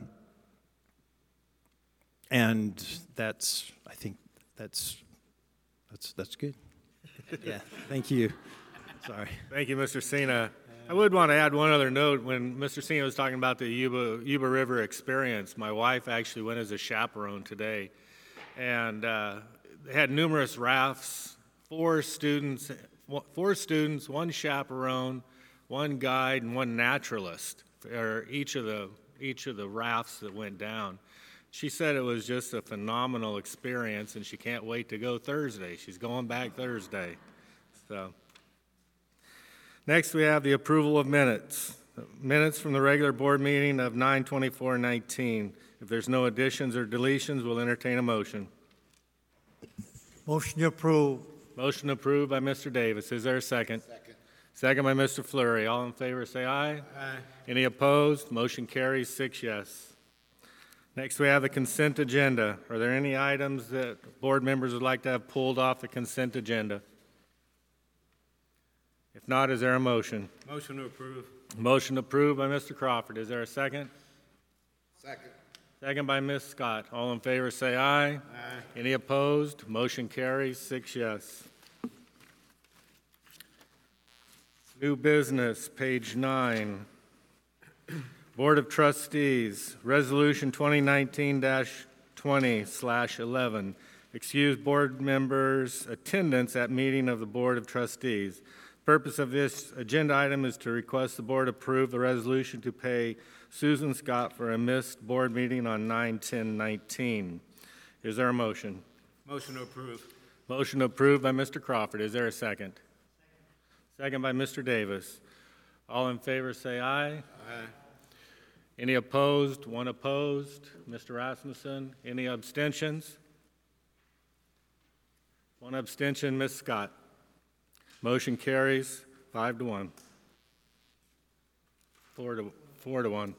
and that's, I think that's, That's that's good. Yeah, thank you. Sorry. Thank you, Mister Cena. I would want to add one other note. When Mister Cena was talking about the Yuba, Yuba River experience, my wife actually went as a chaperone today. And uh, they had numerous rafts, four students, four students, one chaperone, one guide, and one naturalist for each of the each of the rafts that went down. She said it was just a phenomenal experience, and she can't wait to go Thursday. She's going back Thursday. So, next we have the approval of minutes. Minutes from the regular board meeting of nine twenty-four nineteen. If there's no additions or deletions, we'll entertain a motion. Motion to approve. Motion approved by Mister Davis. Is there a second? Second. Second by Mister Fleury. All in favor say aye. Aye. Any opposed? Motion carries six yes. Next we have the consent agenda. Are there any items that board members would like to have pulled off the consent agenda? If not, is there a motion? Motion to approve. Motion approved by Mister Crawford. Is there a second? Second. Second by Miz Scott. All in favor say aye. Aye. Any opposed? Motion carries six yes. New business, page nine. Board of Trustees, Resolution twenty nineteen twenty slash eleven. Excuse board members' attendance at meeting of the Board of Trustees. Purpose of this agenda item is to request the board approve the resolution to pay Susan Scott for a missed board meeting on nine ten nineteen. Is there a motion? Motion to approve. Motion approved by Mister Crawford. Is there a second? Second by Mister Davis. All in favor say aye. Aye. Any opposed? One opposed. Mister Rasmussen. Any abstentions? One abstention. Miz Scott. Motion carries five to one. Four to four to one.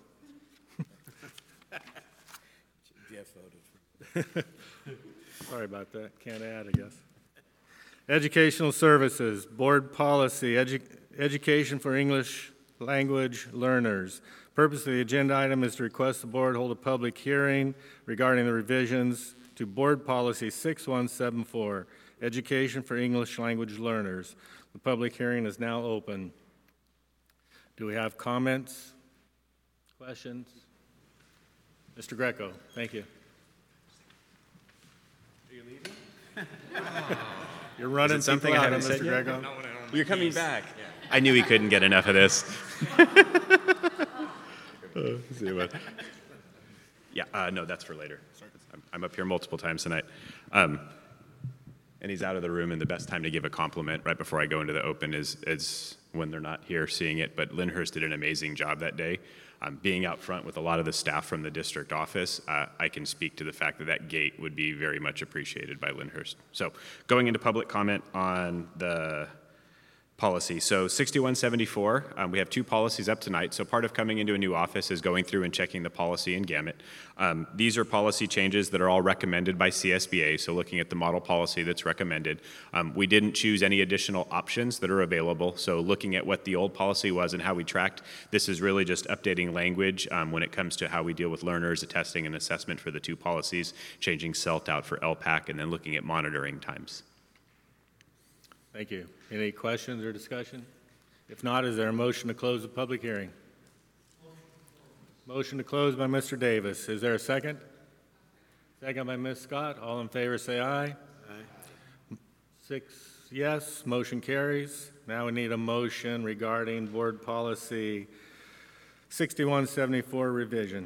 Jeff voted. Sorry about that. Can't add, I guess. Educational Services, Board Policy, edu Education for English Language Learners. Purpose of the agenda item is to request the board hold a public hearing regarding the revisions to Board Policy six one seven four, Education for English Language Learners. The public hearing is now open. Do we have comments, questions? Mister Greco, thank you. Are you leaving? You're running Is it something people I out, haven't Mister said yet? Greco. No, no, no, You're coming back. Yeah. I knew he couldn't get enough of this. Uh, see what? Yeah, uh, no, that's for later. I'm, I'm up here multiple times tonight. Um, and he's out of the room, and the best time to give a compliment right before I go into the open is, is when they're not here seeing it. But Lyndhurst did an amazing job that day. Um, being out front with a lot of the staff from the district office, uh, I can speak to the fact that that gate would be very much appreciated by Lyndhurst. So going into public comment on the policy. So sixty-one seventy-four, um, we have two policies up tonight. So part of coming into a new office is going through and checking the policy in Gamut. Um, these are policy changes that are all recommended by C S B A, so looking at the model policy that's recommended. Um, we didn't choose any additional options that are available, so looking at what the old policy was and how we tracked, this is really just updating language um, when it comes to how we deal with learners, a testing and assessment for the two policies, changing C E L T out for L PAC, and then looking at monitoring times. Thank you. Any questions or discussion? If not, is there a motion to close the public hearing? Motion to close by Mister Davis. Is there a second? Second by Miz Scott. All in favor say aye. Aye. Six yes. Motion carries. Now we need a motion regarding board policy sixty-one seventy-four revision.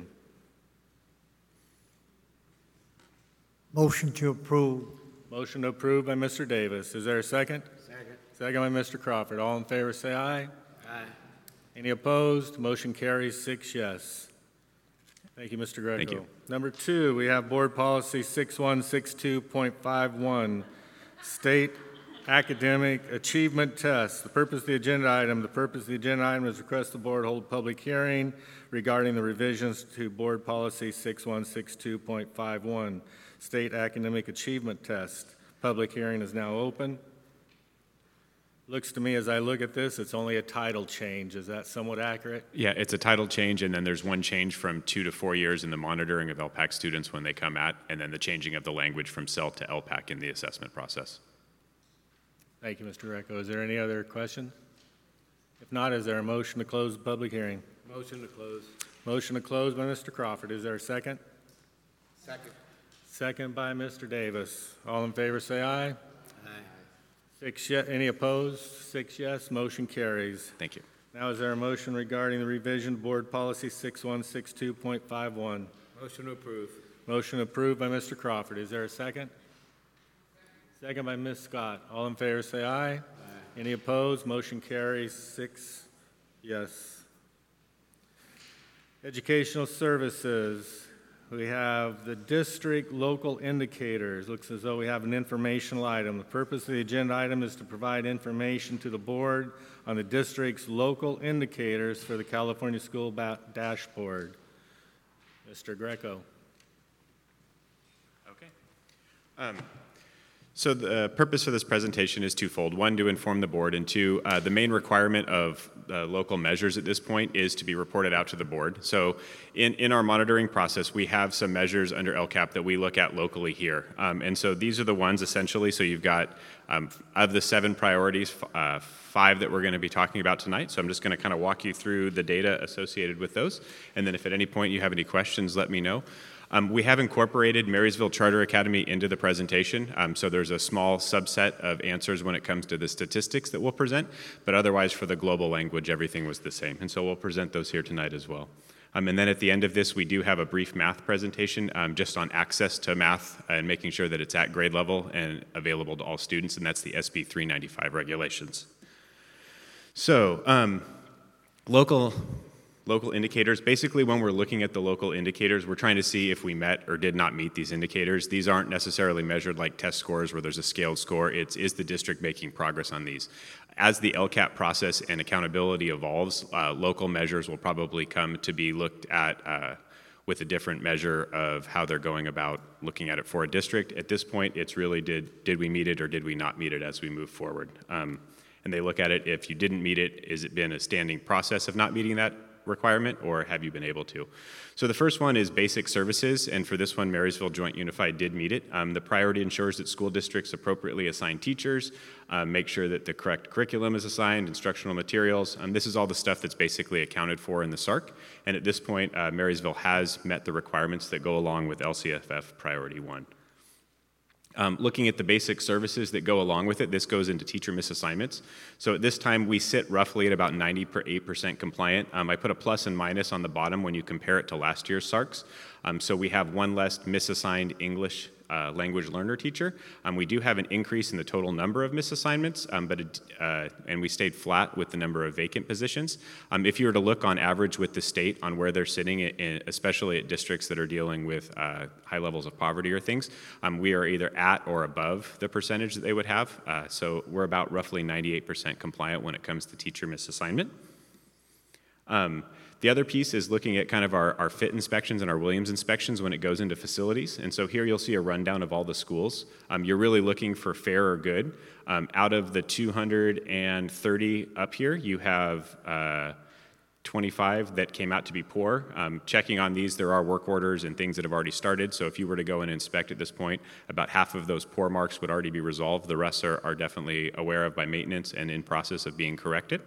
Motion to approve. Motion approved by Mister Davis. Is there a second? Second. Second by Mister Crawford. All in favor say aye. Aye. Any opposed? Motion carries six yes. Thank you, Mister Greco. Thank you. Number two, we have Board Policy sixty-one sixty-two point five one, State Academic Achievement Test. The purpose of the agenda item, the purpose of the agenda item is to request the board hold a public hearing regarding the revisions to Board Policy sixty-one sixty-two point five one, State Academic Achievement Test. Public hearing is now open. Looks to me as I look at this, it's only a title change. Is that somewhat accurate? Yeah, it's a title change, and then there's one change from two to four years in the monitoring of L PAC students when they come at, and then the changing of the language from C E L to L PAC in the assessment process. Thank you, Mister Greco. Is there any other questions? If not, is there a motion to close the public hearing? Motion to close. Motion to close by Mister Crawford. Is there a second? Second. Second by Mister Davis. All in favor, say aye. Aye. Six yes. Any opposed? Six yes. Motion carries. Thank you. Now is there a motion regarding the revision of Board Policy six one six two point five one? Motion to approve. Motion approved by Mister Crawford. Is there a second? Second by Miz Scott. All in favor, say aye. Aye. Any opposed? Motion carries. Six yes. Educational Services. We have the district local indicators. Looks as though we have an informational item. The purpose of the agenda item is to provide information to the board on the district's local indicators for the California School ba- Dashboard. Mister Greco. Okay. Um, So the purpose for this presentation is twofold. One, to inform the board, and two, uh, the main requirement of uh, local measures at this point is to be reported out to the board. So in, in our monitoring process, we have some measures under L C A P that we look at locally here. Um, and so these are the ones essentially, so you've got, um, of the seven priorities, uh, five that we're going to be talking about tonight. So I'm just going to kind of walk you through the data associated with those. And then if at any point you have any questions, let me know. Um, we have incorporated Marysville Charter Academy into the presentation, um, so there's a small subset of answers when it comes to the statistics that we'll present, but otherwise for the global language, everything was the same, and so we'll present those here tonight as well. Um, and then at the end of this, we do have a brief math presentation um, just on access to math and making sure that it's at grade level and available to all students, and that's the S B three ninety-five regulations. So, um, local... Local indicators, basically when we're looking at the local indicators, we're trying to see if we met or did not meet these indicators. These aren't necessarily measured like test scores where there's a scaled score. It's, is the district making progress on these? As the L C A P process and accountability evolves, uh, local measures will probably come to be looked at uh, with a different measure of how they're going about looking at it for a district. At this point, it's really did, did we meet it or did we not meet it as we move forward? Um, and they look at it, if you didn't meet it, has it been a standing process of not meeting that requirement, or have you been able to? So the first one is basic services, and for this one, Marysville Joint Unified did meet it. Um, the priority ensures that school districts appropriately assign teachers, uh, make sure that the correct curriculum is assigned, instructional materials. Um, this is all the stuff that's basically accounted for in the S A R C, and at this point, uh, Marysville has met the requirements that go along with L C F F Priority one. Um, looking at the basic services that go along with it, this goes into teacher misassignments. So at this time, we sit roughly at about ninety-eight percent compliant. Um, I put a plus and minus on the bottom when you compare it to last year's S A R Cs. Um, so we have one less misassigned English uh, language learner teacher. Um, we do have an increase in the total number of misassignments, um, but it, uh, and we stayed flat with the number of vacant positions. Um, if you were to look on average with the state on where they're sitting, in, especially at districts that are dealing with uh, high levels of poverty or things, um, we are either at or above the percentage that they would have. Uh, so we're about roughly ninety-eight percent compliant when it comes to teacher misassignment. Um, The other piece is looking at kind of our, our fit inspections and our Williams inspections when it goes into facilities. And so here you'll see a rundown of all the schools. Um, you're really looking for fair or good. Um, out of the two hundred thirty up here, you have uh, twenty-five that came out to be poor. Um, checking on these, there are work orders and things that have already started. So if you were to go and inspect at this point, about half of those poor marks would already be resolved. The rest are, are definitely aware of by maintenance and in process of being corrected.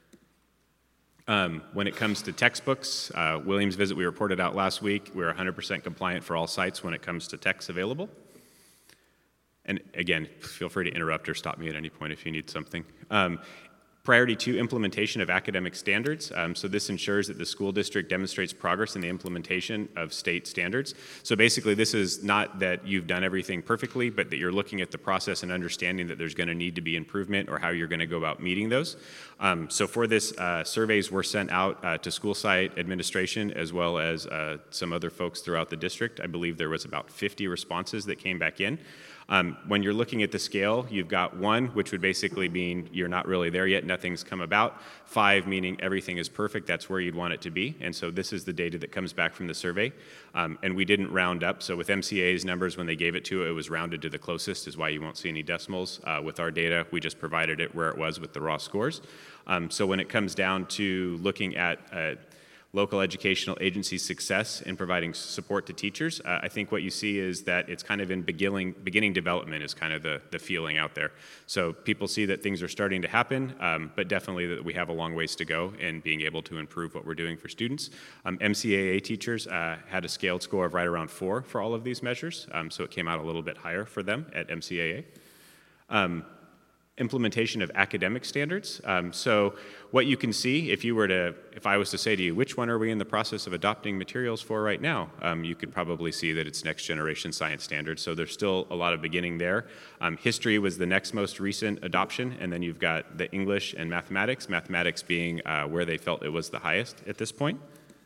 Um, when it comes to textbooks, uh, Williams Visit we reported out last week, we're one hundred percent compliant for all sites when it comes to texts available. And again, feel free to interrupt or stop me at any point if you need something. Um, Priority two, implementation of academic standards. Um, so this ensures that the school district demonstrates progress in the implementation of state standards. So basically this is not that you've done everything perfectly, but that you're looking at the process and understanding that there's going to need to be improvement or how you're going to go about meeting those. Um, so for this, uh, surveys were sent out uh, to school site administration as well as uh, some other folks throughout the district. I believe there was about fifty responses that came back in. Um, when you're looking at the scale, you've got one, which would basically mean you're not really there yet, nothing's come about. Five, meaning everything is perfect, that's where you'd want it to be. And so this is the data that comes back from the survey. Um, and we didn't round up, so with M C A's numbers, when they gave it to it, it was rounded to the closest, is why you won't see any decimals. Uh, with our data, we just provided it where it was with the raw scores. Um, so when it comes down to looking at uh, local educational agency success in providing support to teachers. Uh, I think what you see is that it's kind of in beginning, beginning development is kind of the, the feeling out there. So people see that things are starting to happen, um, but definitely that we have a long ways to go in being able to improve what we're doing for students. Um, M C A A teachers uh, had a scaled score of right around four for all of these measures, um, so it came out a little bit higher for them at M C A A. Um, implementation of academic standards. Um, so what you can see, if you were to, if I was to say to you, which one are we in the process of adopting materials for right now? Um, you could probably see that it's next generation science standards. So there's still a lot of beginning there. Um, history was the next most recent adoption, and then you've got the English and mathematics, mathematics being uh, where they felt it was the highest at this point.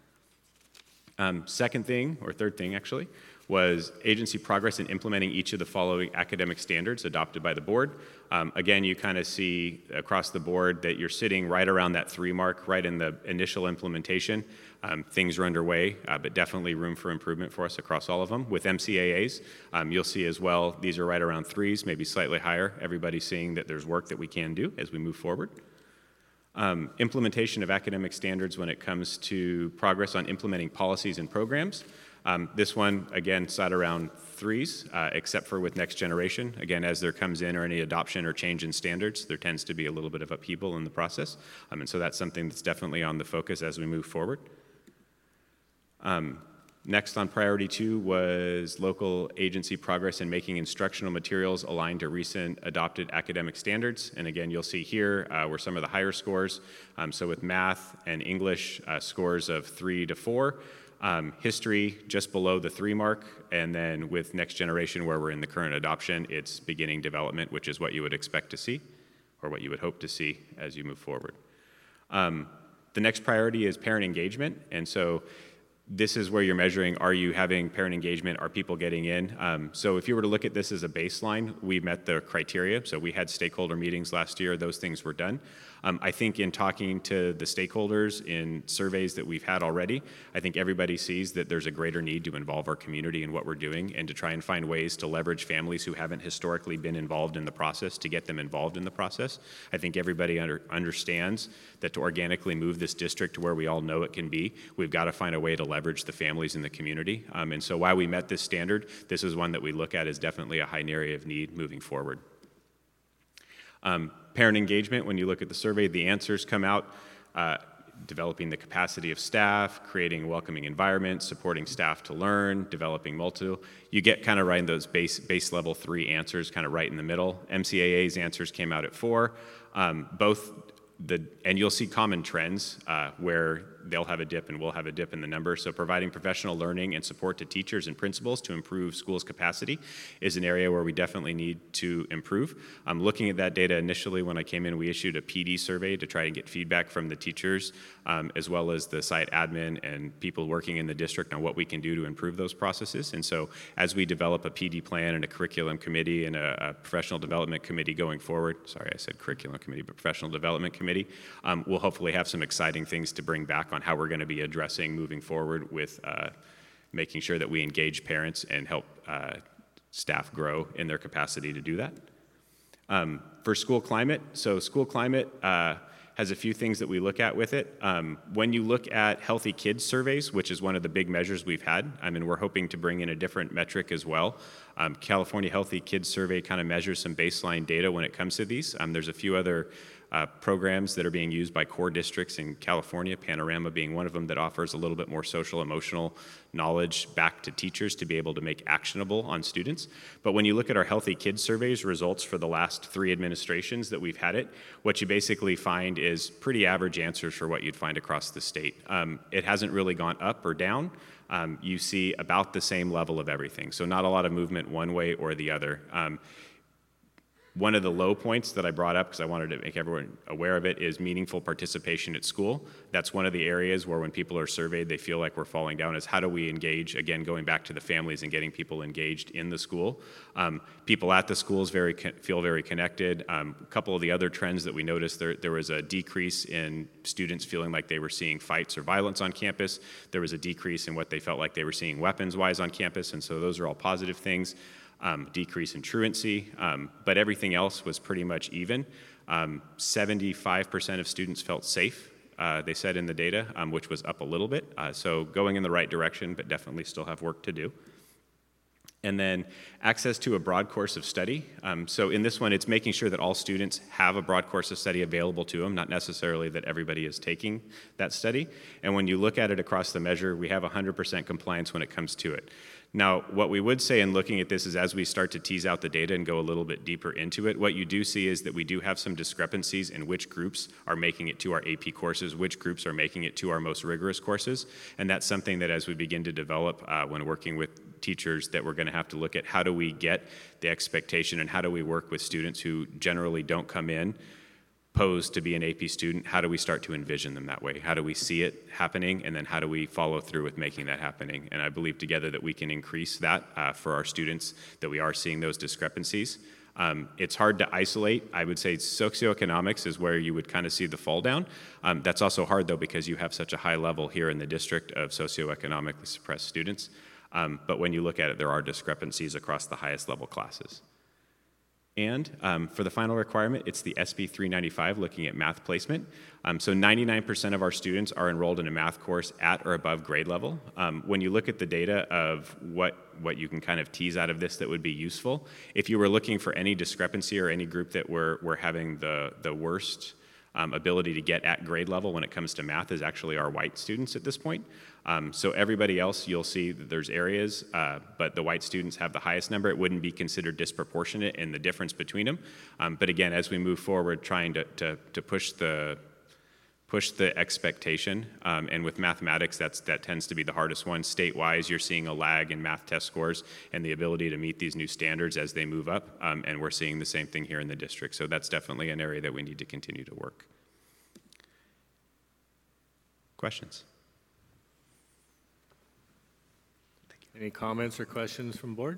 Um, second thing, or third thing actually, was agency progress in implementing each of the following academic standards adopted by the board. Um, again, you kind of see across the board that you're sitting right around that three mark, right in the initial implementation. Um, things are underway, uh, but definitely room for improvement for us across all of them. With M C A As, um, you'll see as well, these are right around threes, maybe slightly higher. Everybody's seeing that there's work that we can do as we move forward. Um, implementation of academic standards when it comes to progress on implementing policies and programs. Um, this one, again, sat around threes, uh, except for with Next Generation. Again, as there comes in or any adoption or change in standards, there tends to be a little bit of upheaval in the process. Um, and so that's something that's definitely on the focus as we move forward. Um, next on priority two was local agency progress in making instructional materials aligned to recent adopted academic standards. And again, you'll see here uh, were some of the higher scores. Um, so with math and English, uh, scores of three to four. Um, history just below the three mark, and then with Next Generation, where we're in the current adoption, it's beginning development, which is what you would expect to see, or what you would hope to see as you move forward. Um, the next priority is parent engagement, and so this is where you're measuring, are you having parent engagement, are people getting in? Um, so if you were to look at this as a baseline, we met the criteria, so we had stakeholder meetings last year, those things were done. Um, I think in talking to the stakeholders in surveys that we've had already, I think everybody sees that there's a greater need to involve our community in what we're doing and to try and find ways to leverage families who haven't historically been involved in the process to get them involved in the process. I think everybody under, understands that to organically move this district to where we all know it can be, we've got to find a way to leverage the families in the community. Um, and so while we met this standard, this is one that we look at as definitely a high area of need moving forward. Um, parent engagement, when you look at the survey, the answers come out, uh, developing the capacity of staff, creating a welcoming environment, supporting staff to learn, developing multiple. You get kind of right in those base, base level three answers, kind of right in the middle. M C A A's answers came out at four. Um, both the, and you'll see common trends uh, where they'll have a dip and we'll have a dip in the number. So providing professional learning and support to teachers and principals to improve schools' capacity is an area where we definitely need to improve. Um, looking at that data initially when I came in, we issued a P D survey to try and get feedback from the teachers um, as well as the site admin and people working in the district on what we can do to improve those processes. And so as we develop a P D plan and a curriculum committee and a, a professional development committee going forward, sorry I said curriculum committee, but professional development committee, um, we'll hopefully have some exciting things to bring back on how we're going to be addressing moving forward with uh, making sure that we engage parents and help uh, staff grow in their capacity to do that. Um, for school climate, so school climate uh, has a few things that we look at with it. Um, when you look at healthy kids surveys, which is one of the big measures we've had, I mean, we're hoping to bring in a different metric as well. Um, California Healthy Kids Survey kind of measures some baseline data when it comes to these. Um, there's a few other Uh, programs that are being used by core districts in California, Panorama being one of them, that offers a little bit more social emotional knowledge back to teachers to be able to make actionable on students. But when you look at our Healthy Kids surveys results for the last three administrations that we've had it, what you basically find is pretty average answers for what you'd find across the state. Um, it hasn't really gone up or down. Um, you see about the same level of everything. So not a lot of movement one way or the other. Um, One of the low points that I brought up, because I wanted to make everyone aware of it, is meaningful participation at school. That's one of the areas where when people are surveyed, they feel like we're falling down, is how do we engage, again, going back to the families and getting people engaged in the school. Um, people at the schools very feel very connected. Um, a couple of the other trends that we noticed, there, there was a decrease in students feeling like they were seeing fights or violence on campus. There was a decrease in what they felt like they were seeing weapons-wise on campus, and so those are all positive things. Um, decrease in truancy, um, but everything else was pretty much even. Um, seventy-five percent of students felt safe uh, they said in the data, um, which was up a little bit. Uh, so going in the right direction, but definitely still have work to do. And then access to a broad course of study. Um, so in this one, it's making sure that all students have a broad course of study available to them, not necessarily that everybody is taking that study. And when you look at it across the measure, we have one hundred percent compliance when it comes to it. Now, what we would say in looking at this is as we start to tease out the data and go a little bit deeper into it, what you do see is that we do have some discrepancies in which groups are making it to our A P courses, which groups are making it to our most rigorous courses. And that's something that as we begin to develop uh, when working with teachers that we're going to have to look at how do we get the expectation and how do we work with students who generally don't come in posed to be an A P student, how do we start to envision them that way? How do we see it happening, and then how do we follow through with making that happening? And I believe together that we can increase that uh, for our students, that we are seeing those discrepancies. Um, it's hard to isolate. I would say socioeconomics is where you would kind of see the fall down. Um, that's also hard though because you have such a high level here in the district of socioeconomically suppressed students. Um, but when you look at it, there are discrepancies across the highest level classes. And um, for the final requirement, it's the S B three ninety-five, looking at math placement. Um, so ninety-nine percent of our students are enrolled in a math course at or above grade level. Um, when you look at the data of what, what you can kind of tease out of this that would be useful, if you were looking for any discrepancy or any group that were, were having the, the worst um, ability to get at grade level when it comes to math is actually our white students at this point. Um, so everybody else, you'll see that there's areas, uh, but the white students have the highest number. It wouldn't be considered disproportionate in the difference between them. Um, but again, as we move forward, trying to, to, to push the push the expectation, um, and with mathematics, that's, that tends to be the hardest one. State-wise, you're seeing a lag in math test scores and the ability to meet these new standards as they move up, um, and we're seeing the same thing here in the district. So that's definitely an area that we need to continue to work. Questions? Any comments or questions from board?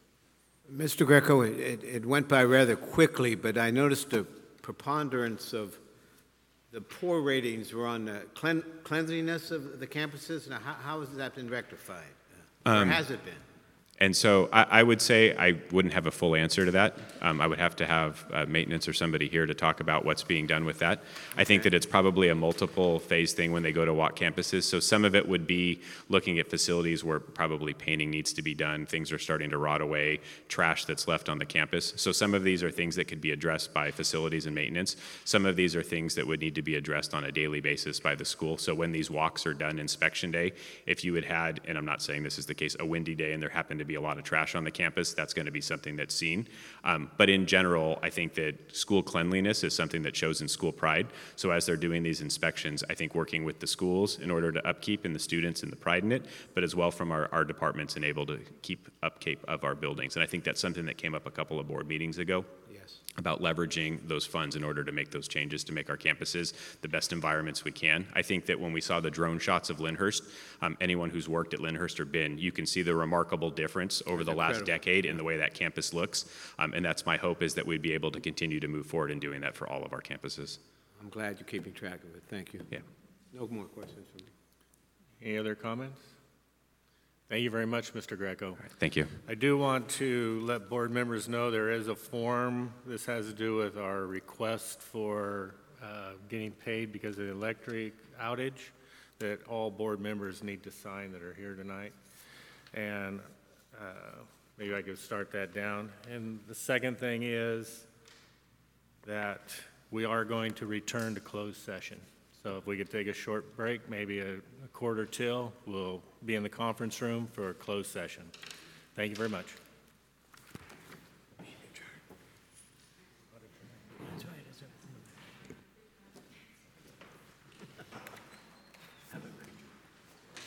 Mister Greco, it, it, it went by rather quickly, but I noticed a preponderance of the poor ratings were on the clean, cleanliness of the campuses. Now, how, how has that been rectified? Or Um, has it been? And so I, I would say I wouldn't have a full answer to that. Um, I would have to have uh, maintenance or somebody here to talk about what's being done with that. I think that it's probably a multiple phase thing when they go to walk campuses. So some of it would be looking at facilities where probably painting needs to be done. Things are starting to rot away, trash that's left on the campus. So some of these are things that could be addressed by facilities and maintenance. Some of these are things that would need to be addressed on a daily basis by the school. So when these walks are done inspection day, if you had had, and I'm not saying this is the case, a windy day and there happened to be a lot of trash on the campus, that's going to be something that's seen. Um, but in general, I think that school cleanliness is something that shows in school pride. So as they're doing these inspections, I think working with the schools in order to upkeep and the students and the pride in it, but as well from our, our departments and able to keep upkeep of our buildings. And I think that's something that came up a couple of board meetings ago. Yes. About leveraging those funds in order to make those changes to make our campuses the best environments we can. I think that when we saw the drone shots of Lyndhurst, um, anyone who's worked at Lyndhurst or been, you can see the remarkable difference over the last incredible. decade in the way that campus looks. Um, and that's my hope, is that we'd be able to continue to move forward in doing that for all of our campuses. I'm glad you're keeping track of it. Thank you. Yeah. No more questions from me. Any other comments? Thank you very much, Mister Greco. Thank you. I do want to let board members know there is a form. This has to do with our request for uh, getting paid because of the electric outage that all board members need to sign that are here tonight. And uh, maybe I could start that down. And the second thing is that we are going to return to closed session. So if we could take a short break, maybe a, a quarter till, we'll be in the conference room for a closed session. Thank you very much.